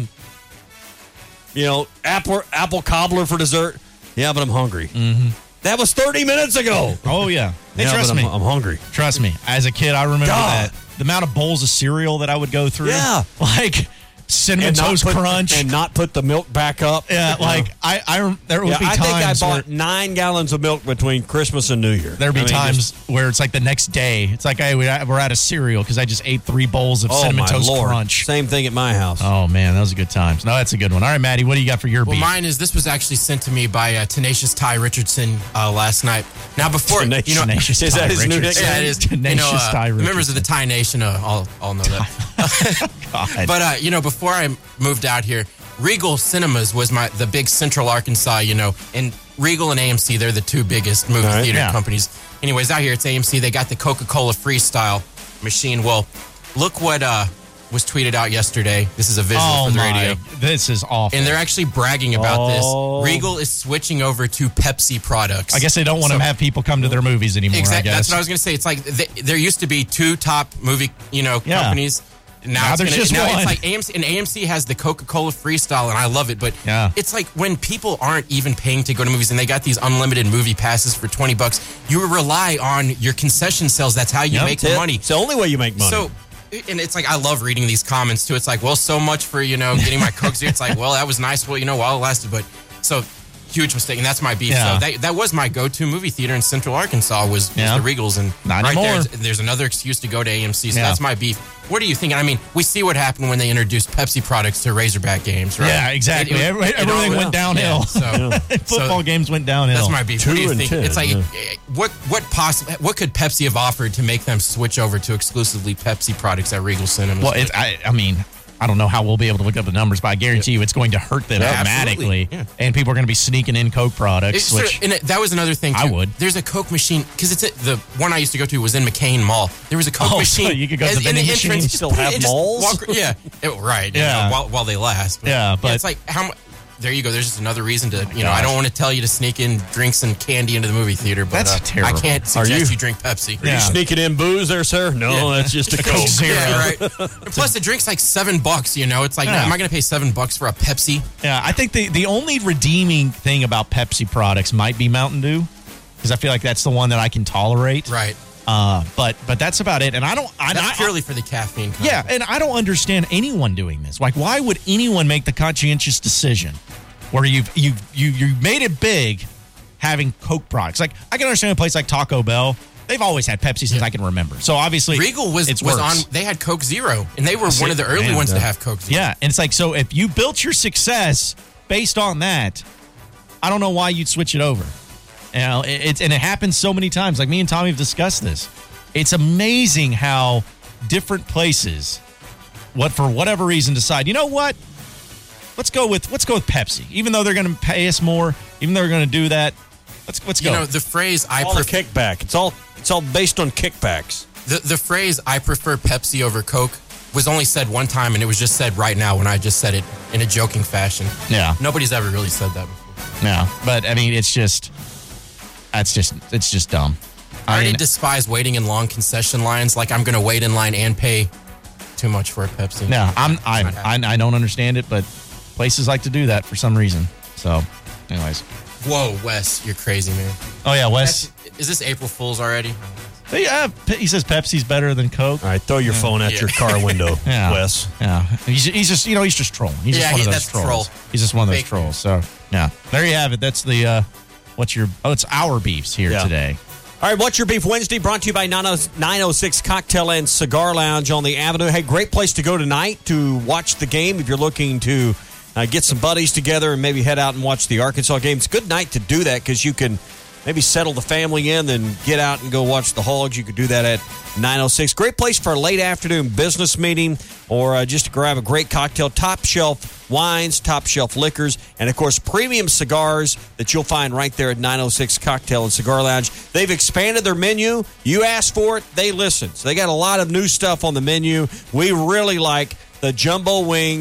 You know, apple cobbler for dessert. Yeah, but I'm hungry. Mm-hmm. That was 30 minutes ago. Oh, yeah. Hey, trust me. I'm hungry. Trust me. As a kid, I remember that. The amount of bowls of cereal that I would go through. Yeah. Like Cinnamon Toast Crunch. And not put the milk back up. Yeah, like there would be times I think I bought 9 gallons of milk between Christmas and New Year. There'd be times where it's like the next day. It's like, hey, we're out of cereal because I just ate 3 bowls of Cinnamon Toast Crunch. Same thing at my house. Oh, man, those are good times. No, that's a good one. All right, Maddie, what do you got for your beef? Mine is, this was actually sent to me by Tenacious Ty Richardson last night. Now, before, Tenacious is that his new nickname? Yeah, it is. Tenacious Ty Richardson. Members of the Ty Nation all know that. God. But, before I moved out here, Regal Cinemas was the big Central Arkansas, and Regal and AMC, they're the 2 biggest movie theater companies. Anyways, out here it's AMC. They got the Coca-Cola Freestyle machine. Well, look what was tweeted out yesterday. This is a visual for the radio. This is awful. And they're actually bragging about this. Regal is switching over to Pepsi products. I guess they don't want to have people come to their movies anymore, exactly, I guess. That's what I was going to say. It's like there used to be 2 top movie, companies. Now there's just one. It's like AMC, and AMC has the Coca-Cola Freestyle, and I love it. But it's like when people aren't even paying to go to movies, and they got these unlimited movie passes for $20, you rely on your concession sales. That's how you make the money. It's the only way you make money. So, and it's like I love reading these comments too. It's like, well, so much for getting my Coke Zero. It's like, well, that was nice. Well, while it lasted, but so. Huge mistake, and that's my beef. Yeah. So that was my go-to movie theater in Central Arkansas was the Regals, and not right anymore. there's another excuse to go to AMC. So that's my beef. What are you thinking? I mean, we see what happened when they introduced Pepsi products to Razorback games, right? Yeah, exactly. Everything went downhill. Yeah, football games went downhill. That's my beef. What do you think? It's like what could Pepsi have offered to make them switch over to exclusively Pepsi products at Regal Cinemas? Well, I mean, I don't know how we'll be able to look up the numbers, but I guarantee you it's going to hurt them dramatically. Yeah. And people are going to be sneaking in Coke products. That was another thing, too. I would. There's a Coke machine, because the one I used to go to was in McCain Mall. There was a Coke machine. So you could go to the vending machine. You still have malls? Right. Yeah. While they last. But it's like, there you go. There's just another reason to, I don't want to tell you to sneak in drinks and candy into the movie theater, but that's terrible. I can't suggest you drink Pepsi. Are you sneaking in booze there, sir? No, that's just a Coke Zero. Yeah, right. And plus, the drink's like $7. It's like, am I going to pay $7 for a Pepsi? Yeah, I think the only redeeming thing about Pepsi products might be Mountain Dew, because I feel like that's the one that I can tolerate. Right. But that's about it. And that's purely for the caffeine. Yeah, and I don't understand anyone doing this. Like, why would anyone make the conscientious decision where you made it big having Coke products? Like, I can understand a place like Taco Bell. They've always had Pepsi since I can remember. So obviously, Regal was on. They had Coke Zero, and they were one of the early ones to have Coke Zero. Yeah, and it's like, so if you built your success based on that, I don't know why you'd switch it over. It happens so many times. Like, me and Tommy have discussed this. It's amazing how different places, for whatever reason, decide, you know what? Let's go with Pepsi. Even though they're going to pay us more, even though they're going to do that, let's go. The phrase I prefer kickback. It's all based on kickbacks. The phrase I prefer Pepsi over Coke was only said one time, and it was just said right now when I just said it in a joking fashion. Yeah. Nobody's ever really said that before. Yeah. But I mean, it's just dumb. I already despise waiting in long concession lines. Like, I'm going to wait in line and pay too much for a Pepsi. No, I don't understand it, but places like to do that for some reason. So, anyways. Whoa, Wes, you're crazy, man. Oh, yeah, Wes. Is this April Fool's already? Yeah, he says Pepsi's better than Coke. All right, throw your phone at your car window, Wes. Yeah, he's just trolling. He's just one of those trolls. He's just one of those trolls. So, yeah, there you have it. That's the it's our beefs here today. All right, What's Your Beef Wednesday, brought to you by 906 Cocktail and Cigar Lounge on the Avenue. Hey, great place to go tonight to watch the game if you're looking to get some buddies together and maybe head out and watch the Arkansas game. It's a good night to do that because you can maybe settle the family in, then get out and go watch the Hogs. You could do that at 906. Great place for a late afternoon business meeting or just to grab a great cocktail. Top shelf wines, top shelf liquors, and, of course, premium cigars that you'll find right there at 906 Cocktail and Cigar Lounge. They've expanded their menu. You asked for it, they listened. So they got a lot of new stuff on the menu. We really like the jumbo wings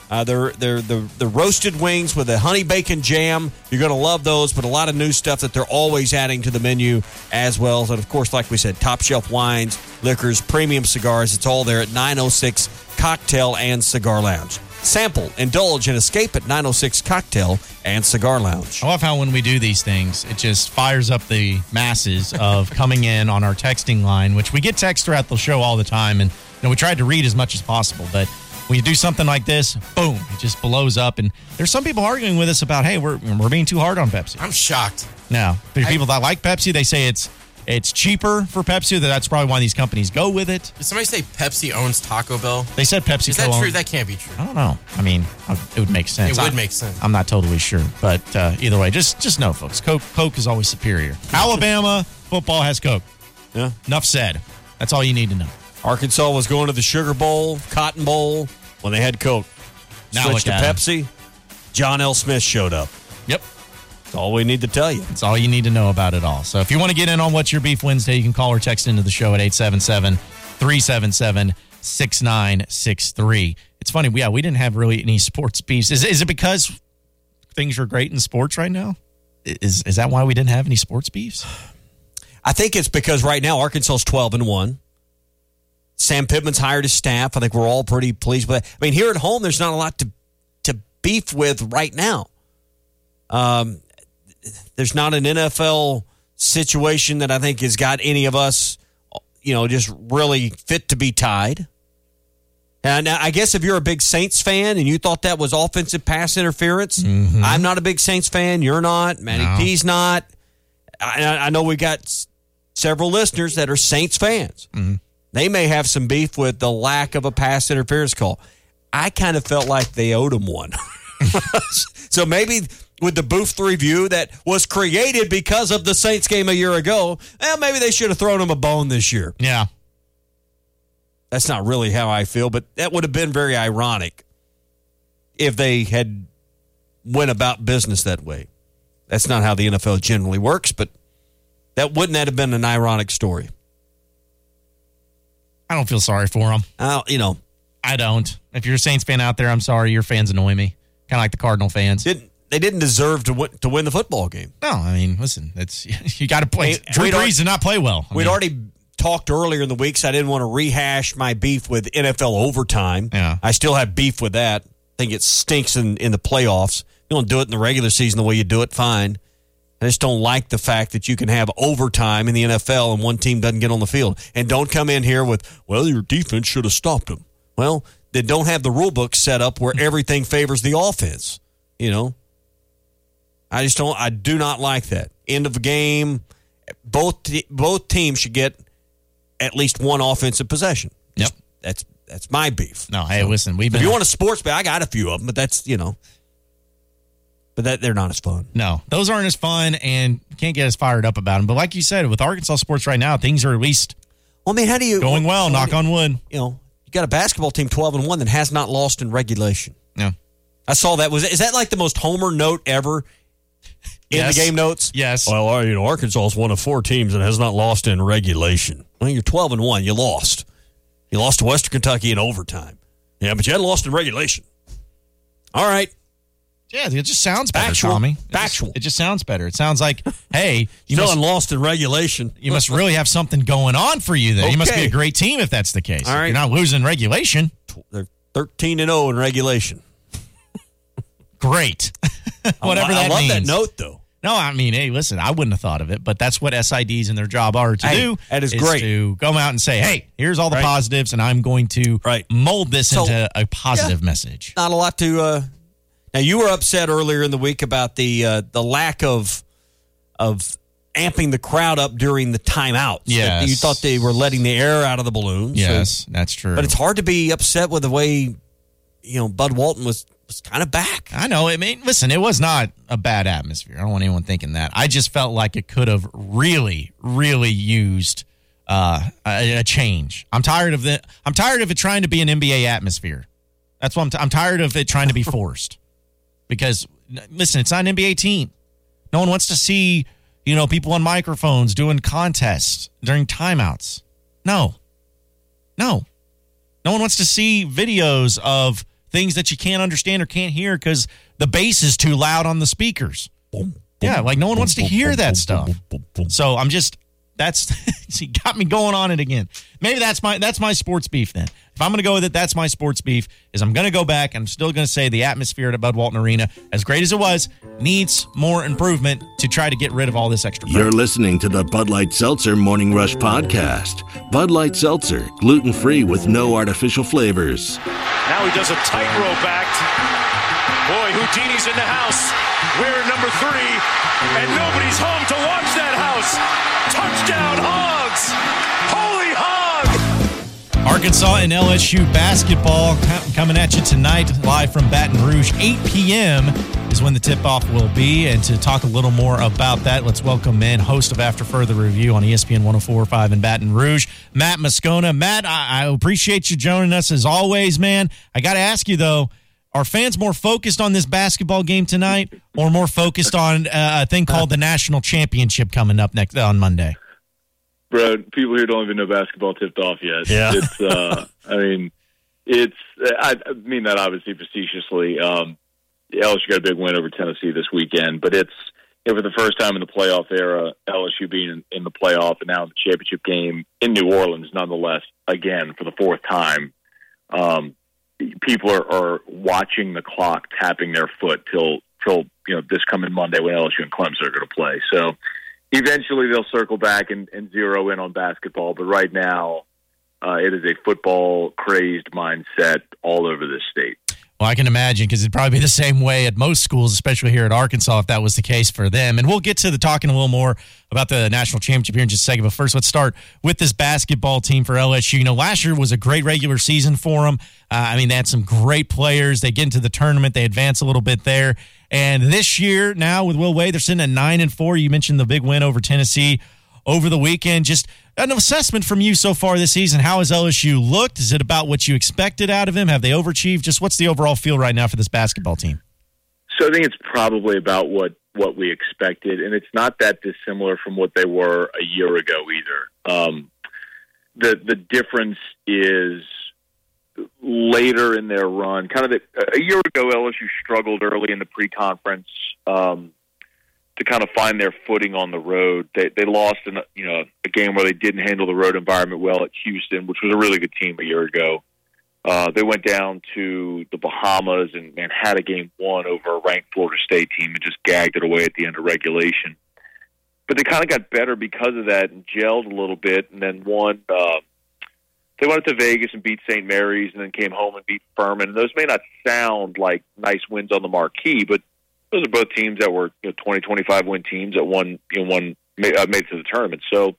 They're the roasted wings with a honey bacon jam. You're going to love those, but a lot of new stuff that they're always adding to the menu as well. And, of course, like we said, top shelf wines, liquors, premium cigars. It's all there at 906 Cocktail and Cigar Lounge. Sample, indulge, and escape at 906 Cocktail and Cigar Lounge. I love how when we do these things, it just fires up the masses of coming in on our texting line, which we get text throughout the show all the time. And we tried to read as much as possible, but when you do something like this, boom, it just blows up. And there's some people arguing with us about, hey, we're being too hard on Pepsi. I'm shocked. No. There's people that like Pepsi. They say it's cheaper for Pepsi. That's probably why these companies go with it. Did somebody say Pepsi owns Taco Bell? They said Pepsi. Is that true? That can't be true. I don't know. I mean, it would make sense. It would make sense. I'm not totally sure. But either way, just know, folks, Coke is always superior. Alabama football has Coke. Yeah. Enough said. That's all you need to know. Arkansas was going to the Sugar Bowl, Cotton Bowl, when they had Coke. Now switched to Pepsi. John L. Smith showed up. Yep. That's all we need to tell you. That's all you need to know about it all. So if you want to get in on What's Your Beef Wednesday, you can call or text into the show at 877-377-6963. It's funny. We didn't have really any sports beefs. Is it because things are great in sports right now? Is that why we didn't have any sports beefs? I think it's because right now Arkansas is 12-1. Sam Pittman's hired his staff. I think we're all pretty pleased with that. I mean, here at home, there's not a lot to beef with right now. There's not an NFL situation that I think has got any of us, just really fit to be tied. And I guess if you're a big Saints fan and you thought that was offensive pass interference, I'm not a big Saints fan. You're not. Matty P's not. I know we got several listeners that are Saints fans. Mm-hmm. They may have some beef with the lack of a pass interference call. I kind of felt like they owed him one. So maybe with the Booth review that was created because of the Saints game a year ago, maybe they should have thrown him a bone this year. Yeah. That's not really how I feel, but that would have been very ironic if they had went about business that way. That's not how the NFL generally works, but wouldn't that have been an ironic story? I don't feel sorry for them. I don't. If you're a Saints fan out there, I'm sorry. Your fans annoy me. Kind of like the Cardinal fans. They didn't deserve to win the football game. No, I mean, listen, you got to play. Drew Brees did not play well. We'd already talked earlier in the week, so I didn't want to rehash my beef with NFL overtime. Yeah. I still have beef with that. I think it stinks in the playoffs. You don't do it in the regular season the way you do it, fine. I just don't like the fact that you can have overtime in the NFL and one team doesn't get on the field. And don't come in here with, well, your defense should have stopped them. Well, they don't have the rule book set up where everything favors the offense. I do not like that. End of the game, both teams should get at least one offensive possession. Yep. That's my beef. No, hey, listen, if you want a sports bet, I got a few of them, but that's, but they're not as fun. No, those aren't as fun, and you can't get as fired up about them. But like you said, with Arkansas sports right now, things are at least how do you going well, knock on wood. You got a basketball team 12-1 that has not lost in regulation. Yeah. I saw that. Is that like the most homer note ever in the game notes? Yes. Well, Arkansas is one of 4 teams that has not lost in regulation. Well, you're 12-1. You lost. You lost to Western Kentucky in overtime. Yeah, but you hadn't lost in regulation. All right. Yeah, it just sounds better, Factual. Tommy. Factual. It just sounds better. It sounds like, hey, you still lost in regulation. You must really have something going on for you then. Okay. You must be a great team if that's the case. All right. You're not losing regulation. They're 13-0 in regulation. Great. Whatever that means. I love that note, though. No, I mean, hey, listen, I wouldn't have thought of it, but that's what SIDs and their job are to do. That is great. To go out and say, hey, here's all the positives, and I'm going to mold this into a positive message. Not a lot to... Now, you were upset earlier in the week about the lack of amping the crowd up during the timeouts. Yes. You thought they were letting the air out of the balloons. Yes, that's true. But it's hard to be upset with the way, Bud Walton was kind of back. I know. I mean, listen, it was not a bad atmosphere. I don't want anyone thinking that. I just felt like it could have really, really used a change. I'm tired of it trying to be an NBA atmosphere. That's what I'm tired of it trying to be forced. Because, listen, it's not an NBA team. No one wants to see, people on microphones doing contests during timeouts. No. No one wants to see videos of things that you can't understand or can't hear because the bass is too loud on the speakers. Yeah, like no one wants to hear that stuff. So you got me going on it again. Maybe that's my sports beef then. If I'm going to go with it, that's my sports beef, is I'm going to go back and I'm still going to say the atmosphere at Bud Walton Arena, as great as it was, needs more improvement to try to get rid of all this extra crap. You're listening to the Bud Light Seltzer Morning Rush Podcast. Bud Light Seltzer, gluten-free with no artificial flavors. Now he does a tightrope act. Boy, Houdini's in the house. We're number 3, and nobody's home to watch that house. Touchdown, Hogs! Holy Hog! Arkansas and LSU basketball coming at you tonight, live from Baton Rouge. 8 p.m. is when the tip-off will be. And to talk a little more about that, let's welcome in host of After Further Review on ESPN 104.5 in Baton Rouge, Matt Moscona. Matt, I appreciate you joining us as always, man. I got to ask you, though, are fans more focused on this basketball game tonight or more focused on a thing called the National Championship coming up next on Monday? Bro, people here don't even know basketball tipped off yet. Yeah. I mean that obviously facetiously. LSU got a big win over Tennessee this weekend, but it's for the first time in the playoff era, LSU being in the playoff and now in the championship game in New Orleans, nonetheless, again, for the fourth time. People are watching the clock, tapping their foot till this coming Monday when LSU and Clemson are going to play. So eventually they'll circle back and zero in on basketball. But right now, it is a football-crazed mindset all over this state. Well, I can imagine, because it'd probably be the same way at most schools, especially here at Arkansas, if that was the case for them. And we'll get to talking a little more about the national championship here in just a second. But first, let's start with this basketball team for LSU. Last year was a great regular season for them. They had some great players. They get into the tournament. They advance a little bit there. And this year, now with Will Wade, they're sitting at 9-4. You mentioned the big win over Tennessee over the weekend. Just an assessment from you so far this season. How has LSU looked? Is it about what you expected out of him? Have they overachieved? Just what's the overall feel right now for this basketball team? So I think it's probably about what we expected, and it's not that dissimilar from what they were a year ago either. The difference is later in their run. A year ago, LSU struggled early in the pre-conference to kind of find their footing on the road. They lost in a game where they didn't handle the road environment well at Houston, which was a really good team a year ago. They went down to the Bahamas and had a game won over a ranked Florida State team and just gagged it away at the end of regulation. But they kind of got better because of that and gelled a little bit, and then won. They went up to Vegas and beat St. Mary's, and then came home and beat Furman. And those may not sound like nice wins on the marquee, but those are both teams that were 20, 25 win teams that made it to the tournament. So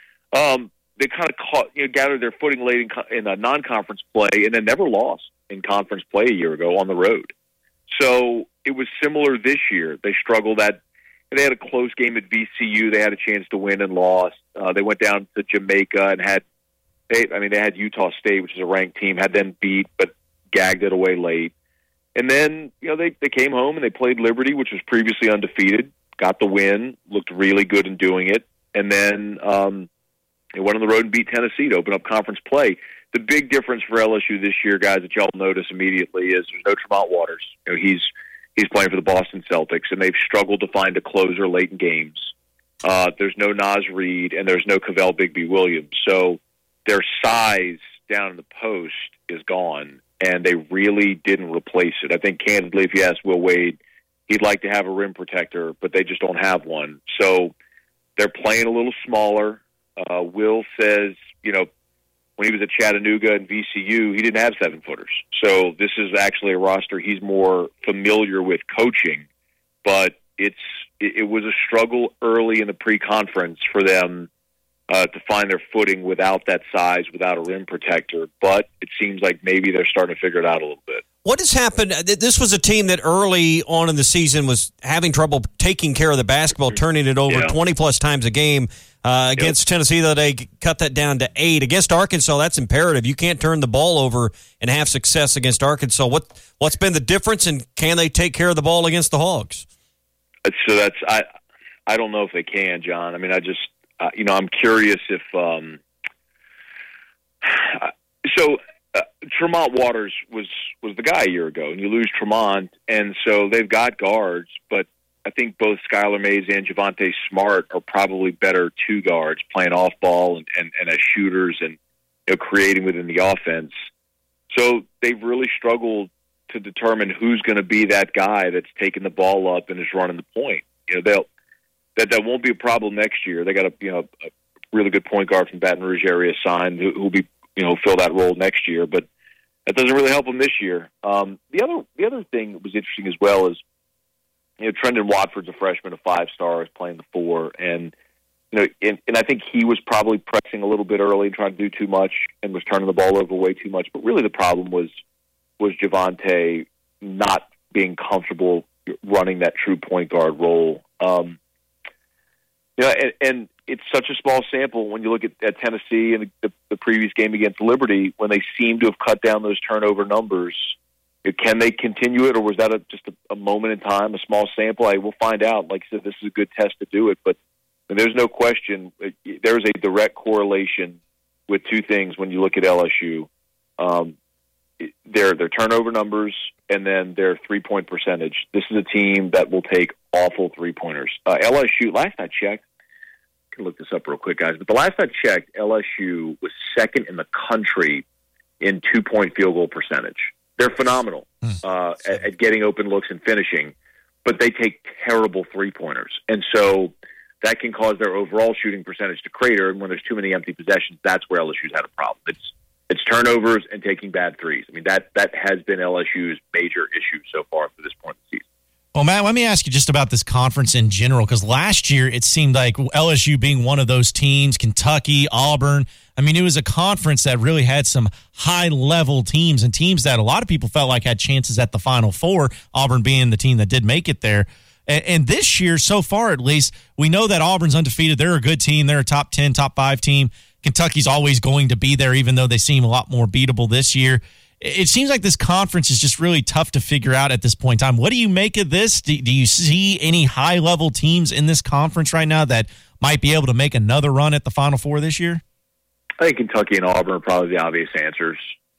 they kind of gathered their footing late in a non-conference play, and then never lost in conference play a year ago on the road. So it was similar this year. They struggled they had a close game at VCU. They had a chance to win and lost. They went down to Jamaica and they had Utah State, which is a ranked team, had them beat, but gagged it away late. And then, they came home and they played Liberty, which was previously undefeated, got the win, looked really good in doing it. And then they went on the road and beat Tennessee to open up conference play. The big difference for LSU this year, guys, that y'all notice immediately is there's no Tremont Waters. He's playing for the Boston Celtics, and they've struggled to find a closer late in games. There's no Naz Reid, and there's no Cavell Bigby-Williams. So their size down in the post is gone, and they really didn't replace it. I think, candidly, if you ask Will Wade, he'd like to have a rim protector, but they just don't have one. So they're playing a little smaller. Will says, when he was at Chattanooga and VCU, he didn't have 7-footers. So this is actually a roster he's more familiar with coaching, but it was a struggle early in the pre-conference for them to find their footing without that size, without a rim protector. But it seems like maybe they're starting to figure it out a little bit. What has happened? This was a team that early on in the season was having trouble taking care of the basketball, turning it over 20-plus times a game. Against Tennessee, though, they cut that down to 8. Against Arkansas, that's imperative. You can't turn the ball over and have success against Arkansas. What's been the difference, and can they take care of the ball against the Hogs? So I don't know if they can, John. I mean, I'm curious if so Tremont Waters was the guy a year ago, and you lose Tremont, and so they've got guards, but I think both Skylar Mays and Javonte Smart are probably better two guards playing off ball and as shooters and creating within the offense. So they've really struggled to determine who's going to be that guy that's taking the ball up and is running the point. That won't be a problem next year. They got a really good point guard from Baton Rouge area signed who'll be fill that role next year, but that doesn't really help them this year. The other thing that was interesting as well is Trendon Watford's a freshman, a 5-star, is playing the 4, and I think he was probably pressing a little bit early, trying to do too much, and was turning the ball over way too much. But really, the problem was Javonte not being comfortable running that true point guard role. And it's such a small sample when you look at Tennessee and the previous game against Liberty, when they seem to have cut down those turnover numbers. Can they continue it, or was that just a moment in time, a small sample? We'll find out. Like I said, this is a good test to do it, but there's no question. There's a direct correlation with two things when you look at LSU. Their turnover numbers and then their three-point percentage. This is a team that will take awful three-pointers. LSU, last I checked, I can look this up real quick, guys, but the last I checked, LSU was second in the country in two-point field goal percentage. They're phenomenal at getting open looks and finishing, but they take terrible three-pointers. And so that can cause their overall shooting percentage to crater, and when there's too many empty possessions, that's where LSU's had a problem. It's turnovers and taking bad threes. I mean, that has been LSU's major issue so far through this point in the season. Well, Matt, let me ask you just about this conference in general, because last year it seemed like LSU being one of those teams, Kentucky, Auburn, I mean, it was a conference that really had some high-level teams and teams that a lot of people felt like had chances at the Final Four, Auburn being the team that did make it there. And this year, so far at least, we know that Auburn's undefeated. They're a good team. They're a top 10, top 5 team. Kentucky's always going to be there, even though they seem a lot more beatable this year. It seems like this conference is just really tough to figure out at this point in time. What do you make of this? Do you see any high-level teams in this conference right now that might be able to make another run at the Final Four this year? I think Kentucky and Auburn are probably the obvious answers.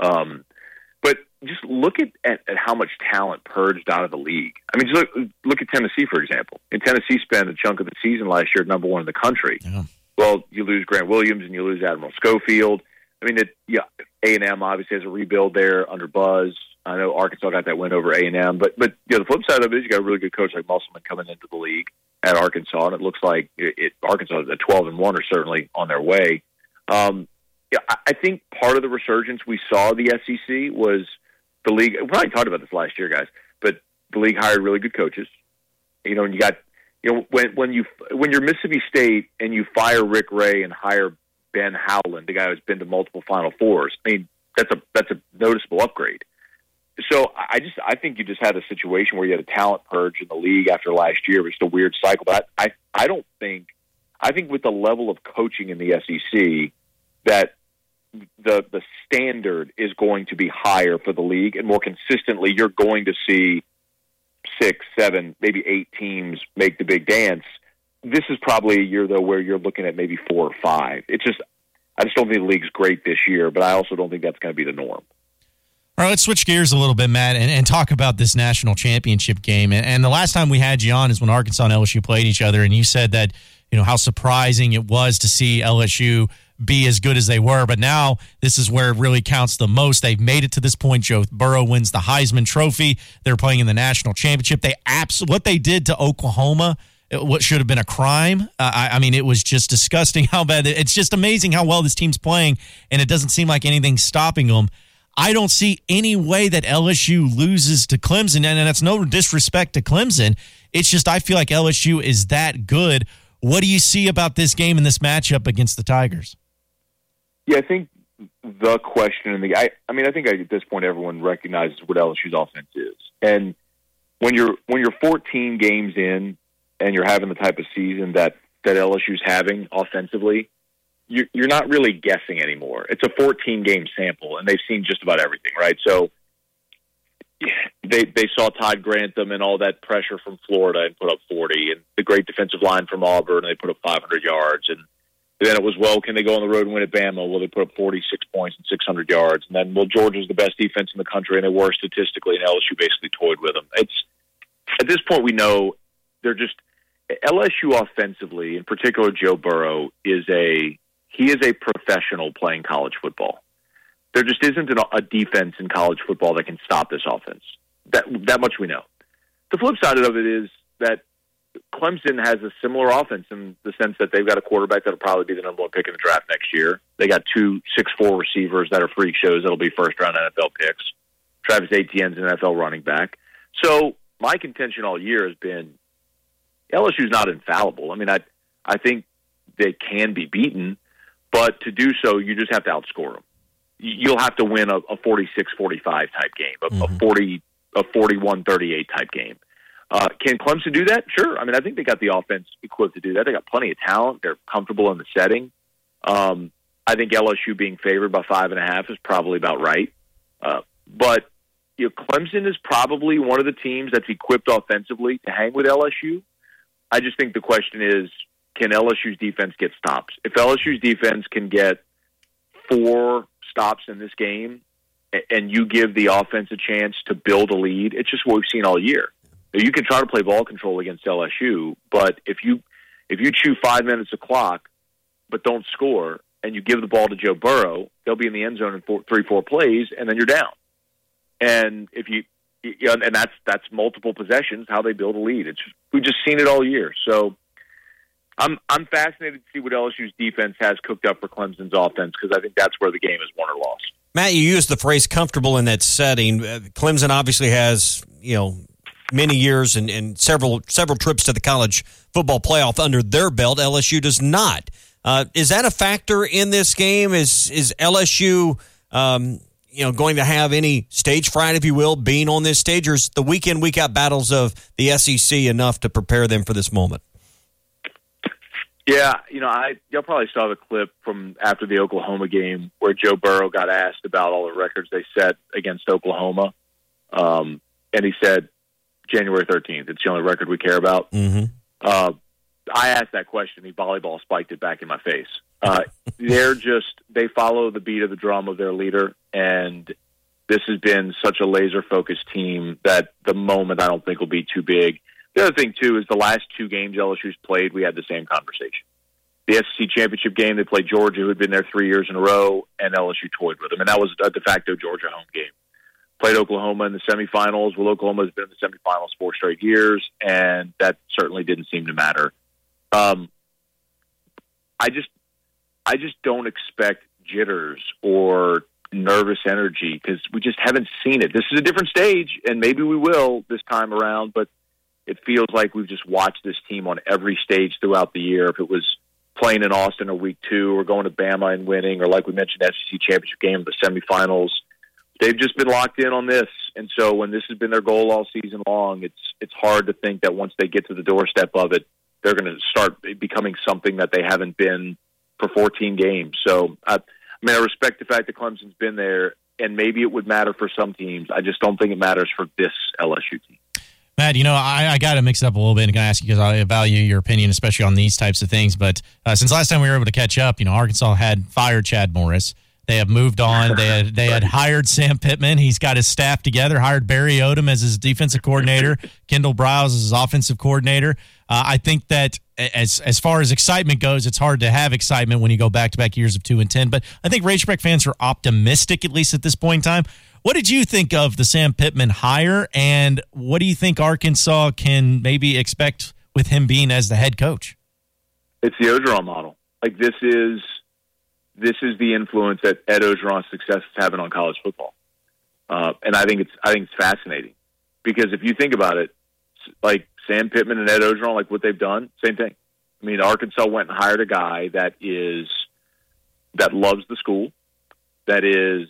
But just look at how much talent purged out of the league. I mean, just look at Tennessee, for example. And Tennessee spent a chunk of the season last year at number 1 in the country. Yeah. Well, you lose Grant Williams and you lose Admiral Schofield. I mean, A&M obviously has a rebuild there under Buzz. I know Arkansas got that win over A&M, but the flip side of it is you got a really good coach like Musselman coming into the league at Arkansas, and it looks like Arkansas is at 12-1 are certainly on their way. I think part of the resurgence we saw of the SEC was the league. We probably talked about this last year, guys, but the league hired really good coaches. And you got when you're Mississippi State and you fire Rick Ray and hire Ben Howland, the guy who's been to multiple Final Fours. I mean, that's a noticeable upgrade. So I think you just had a situation where you had a talent purge in the league after last year. It was just a weird cycle. But I think with the level of coaching in the SEC that the standard is going to be higher for the league, and more consistently you're going to see 6, 7, maybe 8 teams make the big dance. This is probably a year, though, where you're looking at maybe 4 or 5. I just don't think the league's great this year, but I also don't think that's going to be the norm. All right, let's switch gears a little bit, Matt, and talk about this national championship game. And the last time we had you on is when Arkansas and LSU played each other, and you said that, how surprising it was to see LSU be as good as they were. But now this is where it really counts the most. They've made it to this point. Joe Burrow wins the Heisman Trophy. They're playing in the national championship. What they did to Oklahoma, what should have been a crime. I mean, it was just disgusting how bad. It's just amazing how well this team's playing, and it doesn't seem like anything's stopping them. I don't see any way that LSU loses to Clemson, and that's no disrespect to Clemson. It's just I feel like LSU is that good. What do you see about this game and this matchup against the Tigers? Yeah, I think the question, I think at this point everyone recognizes what LSU's offense is, and when you're 14 games in and you're having the type of season that LSU's having offensively, you're not really guessing anymore. It's a 14-game sample, and they've seen just about everything, right? So they saw Todd Grantham and all that pressure from Florida and put up 40, and the great defensive line from Auburn, and they put up 500 yards, and Then it was, well, can they go on the road and win at Bama? Well, they put up 46 points and 600 yards. And then, well, Georgia's the best defense in the country, and they were statistically, and LSU basically toyed with them. At this point, we know they're just LSU offensively, in particular Joe Burrow, is a professional playing college football. There just isn't a defense in college football that can stop this offense. That much we know. The flip side of it is that Clemson has a similar offense in the sense that they've got a quarterback that'll probably be the number one pick in the draft next year. They got 2 6'4" receivers that are freak shows that'll be first-round NFL picks. Travis Etienne's an NFL running back. So my contention all year has been LSU's not infallible. I mean, I think they can be beaten, but to do so, you just have to outscore them. You'll have to win a 46-45 type game, a 41-38 type game. Can Clemson do that? Sure. I mean, I think they got the offense equipped to do that. They got plenty of talent. They're comfortable in the setting. I think LSU being favored by 5.5 is probably about right. But Clemson is probably one of the teams that's equipped offensively to hang with LSU. I just think the question is, can LSU's defense get stops? If LSU's defense can get 4 stops in this game and you give the offense a chance to build a lead, it's just what we've seen all year. You can try to play ball control against LSU, but if you chew 5 minutes of clock but don't score and you give the ball to Joe Burrow, they'll be in the end zone in 3-4 plays, and then you're down. And and that's multiple possessions, how they build a lead. We've just seen it all year. So I'm fascinated to see what LSU's defense has cooked up for Clemson's offense, because I think that's where the game is won or lost. Matt, you used the phrase comfortable in that setting. Clemson obviously has, many years and several trips to the college football playoff under their belt. LSU does not. Is that a factor in this game? Is LSU going to have any stage fright, if you will, being on this stage, or is the week in, week out battles of the SEC enough to prepare them for this moment? Yeah, y'all probably saw the clip from after the Oklahoma game where Joe Burrow got asked about all the records they set against Oklahoma, and he said, January 13th, it's the only record we care about. Mm-hmm. I asked that question. He volleyball spiked it back in my face. They follow the beat of the drum of their leader, and this has been such a laser-focused team that the moment I don't think will be too big. The other thing, too, is the last 2 games LSU's played, we had the same conversation. The SEC championship game, they played Georgia, who had been there 3 years in a row, and LSU toyed with them, and that was a de facto Georgia home game. Played Oklahoma in the semifinals. Well, Oklahoma has been in the semifinals 4 straight years, and that certainly didn't seem to matter. I just don't expect jitters or nervous energy, because we just haven't seen it. This is a different stage, and maybe we will this time around, but it feels like we've just watched this team on every stage throughout the year. If it was playing in Austin in week 2 or going to Bama and winning, or like we mentioned, SEC championship game, the semifinals, they've just been locked in on this. And so when this has been their goal all season long, it's hard to think that once they get to the doorstep of it, they're going to start becoming something that they haven't been for 14 games. So, I respect the fact that Clemson's been there, and maybe it would matter for some teams. I just don't think it matters for this LSU team. Matt, I got to mix it up a little bit and ask you, because I value your opinion, especially on these types of things. But since last time we were able to catch up, Arkansas had fired Chad Morris. They have moved on. They had hired Sam Pittman. He's got his staff together, hired Barry Odom as his defensive coordinator, Kendall Briles as his offensive coordinator. I think that as far as excitement goes, it's hard to have excitement when you go back-to-back years of 2-10. But I think Razorback fans are optimistic, at least at this point in time. What did you think of the Sam Pittman hire, and what do you think Arkansas can maybe expect with him being as the head coach? It's the Orgeron model. Like, this is the influence that Ed Orgeron's success is having on college football, and I think it's fascinating, because if you think about it, like Sam Pittman and Ed Orgeron, like what they've done, same thing. I mean, Arkansas went and hired a guy that loves the school, that is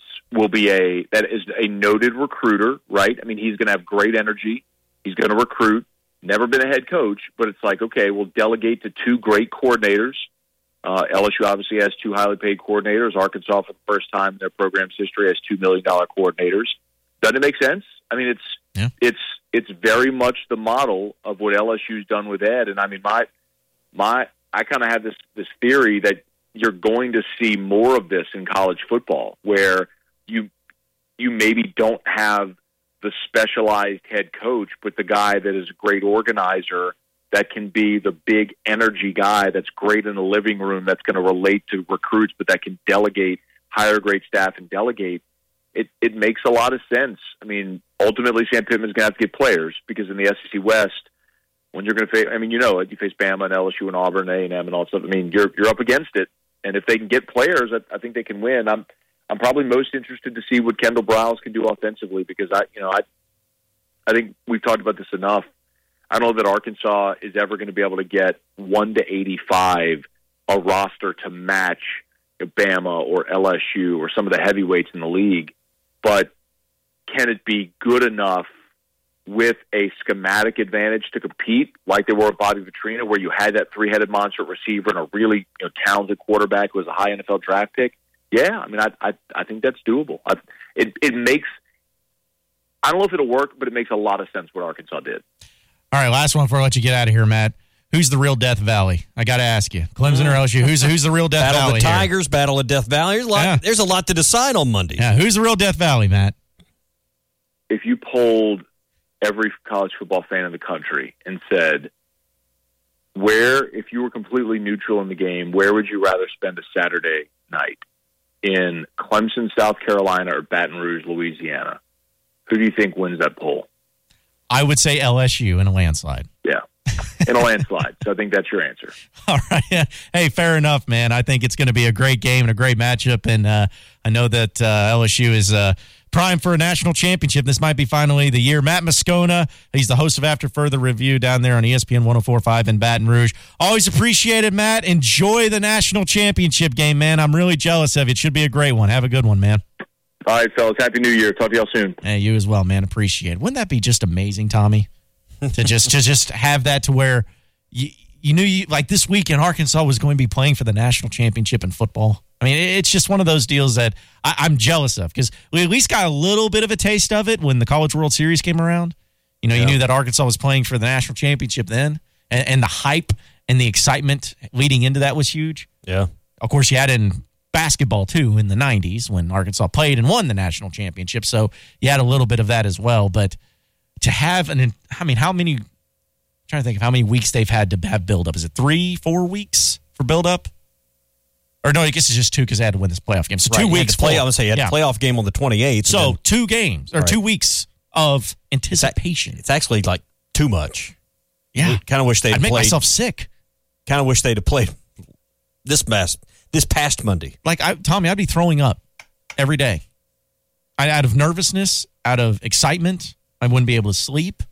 a noted recruiter, right? I mean, he's going to have great energy. He's going to recruit. Never been a head coach, but it's like, okay, we'll delegate to 2 great coordinators. LSU obviously has 2 highly paid coordinators. Arkansas, for the first time in their program's history, has $2 million coordinators. Doesn't it make sense? I mean, it's very much the model of what LSU's done with Ed. And I mean, I kind of have this theory that you're going to see more of this in college football, where you maybe don't have the specialized head coach, but the guy that is a great organizer, that can be the big energy guy that's great in the living room, that's going to relate to recruits, but that can delegate, hire great staff and delegate. It makes a lot of sense. I mean, ultimately, Sam Pittman's going to have to get players, because in the SEC West, when you're going to face, I mean, you face Bama and LSU and Auburn, A&M and all that stuff. I mean, you're up against it. And if they can get players, I think they can win. I'm probably most interested to see what Kendall Briles can do offensively, because I think we've talked about this enough. I don't know that Arkansas is ever going to be able to get 1 to 85 a roster to match Bama or LSU or some of the heavyweights in the league. But can it be good enough with a schematic advantage to compete like they were with Bobby Petrino, where you had that three-headed monster receiver and a really talented quarterback who was a high NFL draft pick? Yeah, I mean, I think that's doable. It makes, I don't know if it'll work, but it makes a lot of sense what Arkansas did. All right, last one before I let you get out of here, Matt. Who's the real Death Valley? I got to ask you. Clemson or LSU? Who's the real Death Battle Valley? Battle of the Tigers, here? Battle of Death Valley. There's a lot to decide on Monday. Yeah, who's the real Death Valley, Matt? If you polled every college football fan in the country and said, if you were completely neutral in the game, where would you rather spend a Saturday night? In Clemson, South Carolina, or Baton Rouge, Louisiana? Who do you think wins that poll? I would say LSU in a landslide. Yeah, in a landslide. So I think that's your answer. All right. Hey, fair enough, man. I think it's going to be a great game and a great matchup, and I know that LSU is prime for a national championship. This might be finally the year. Matt Moscona, he's the host of After Further Review down there on ESPN 104.5 in Baton Rouge. Always appreciate it, Matt. Enjoy the national championship game, man. I'm really jealous of you. It should be a great one. Have a good one, man. All right, fellas. Happy New Year. Talk to y'all soon. Hey, you as well, man. Appreciate it. Wouldn't that be just amazing, Tommy? to just have that to where you knew like this weekend Arkansas was going to be playing for the national championship in football. I mean, it's just one of those deals that I'm jealous of, because we at least got a little bit of a taste of it when the College World Series came around. You knew that Arkansas was playing for the national championship then, and the hype and the excitement leading into that was huge. Yeah. Of course, you had it in basketball, too, in the 90s when Arkansas played and won the national championship, so you had a little bit of that as well. But to have I'm trying to think of how many weeks they've had to have build-up. Is it 3-4 weeks for build-up? Or no, I guess it's just 2 because they had to win this playoff game. So 2 weeks. I would say you had a playoff game on the 28th. So 2 games, or 2 weeks of anticipation. It's actually like too much. Yeah. Kind of wish they'd I'd played. make myself sick. Kind of wish they'd have played this past Monday. Like, Tommy, I'd be throwing up every day. Out of nervousness, out of excitement. I wouldn't be able to sleep.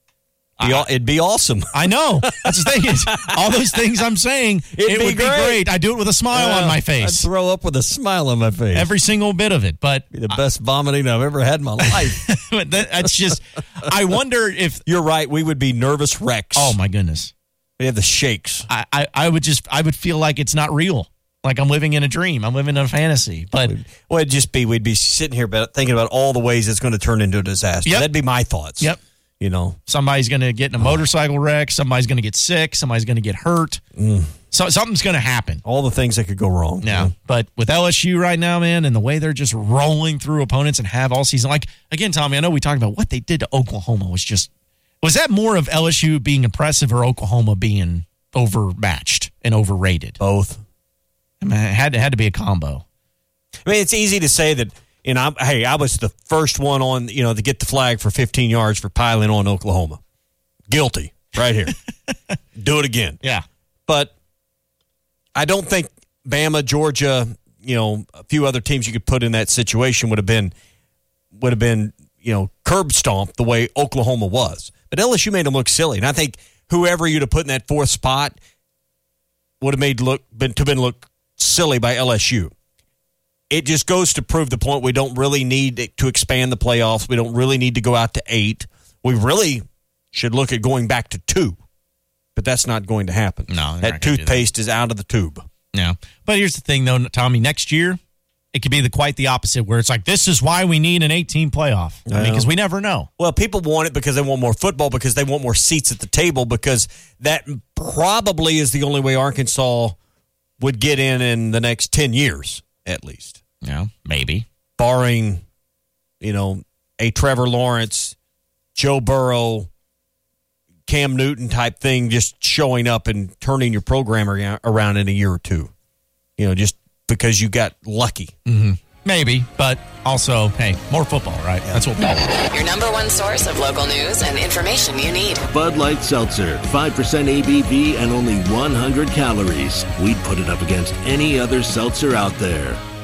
It'd be awesome. I know. That's the thing. Is all those things I'm saying, it would be great. I do it with a smile on my face. I'd throw up with a smile on my face. Every single bit of it. But be the best vomiting I've ever had in my life. That's just, I wonder if... You're right. We would be nervous wrecks. Oh, my goodness. We have the shakes. I would feel like it's not real. Like I'm living in a dream. I'm living in a fantasy. But it'd just be, we'd be sitting here thinking about all the ways it's going to turn into a disaster. Yep. That'd be my thoughts. Yep. Somebody's going to get in a motorcycle wreck. Somebody's going to get sick. Somebody's going to get hurt. So something's going to happen. All the things that could go wrong. Yeah. But with LSU right now, man, and the way they're just rolling through opponents and have all season. Like, again, Tommy, I know we talked about what they did to Oklahoma was that more of LSU being impressive or Oklahoma being overmatched and overrated? Both. I mean, it had to be a combo. I mean, it's easy to say that, I was the first one on, to get the flag for 15 yards for piling on Oklahoma. Guilty, right here. Do it again. Yeah. But I don't think Bama, Georgia, a few other teams you could put in that situation would have been, curb stomped the way Oklahoma was. But LSU made them look silly. And I think whoever you'd have put in that 4th spot would have been look silly by LSU. It just goes to prove the point we don't really need to expand the playoffs. We don't really need to go out to 8. We really should look at going back to 2. But that's not going to happen. No, that toothpaste is out of the tube. Yeah. But here's the thing, though, Tommy. Next year, it could be quite the opposite, where it's like, this is why we need an 18 playoff. I mean, because we never know. Well, people want it because they want more football, because they want more seats at the table, because that probably is the only way Arkansas would get in the next 10 years, at least. Yeah, maybe. Barring, a Trevor Lawrence, Joe Burrow, Cam Newton type thing just showing up and turning your program around in a year or two. Just because you got lucky. Mm-hmm. Maybe, but also, hey, more football, right? Yeah. That's what we want. Your number one source of local news and information you need. Bud Light Seltzer, 5% ABV and only 100 calories. We'd put it up against any other seltzer out there.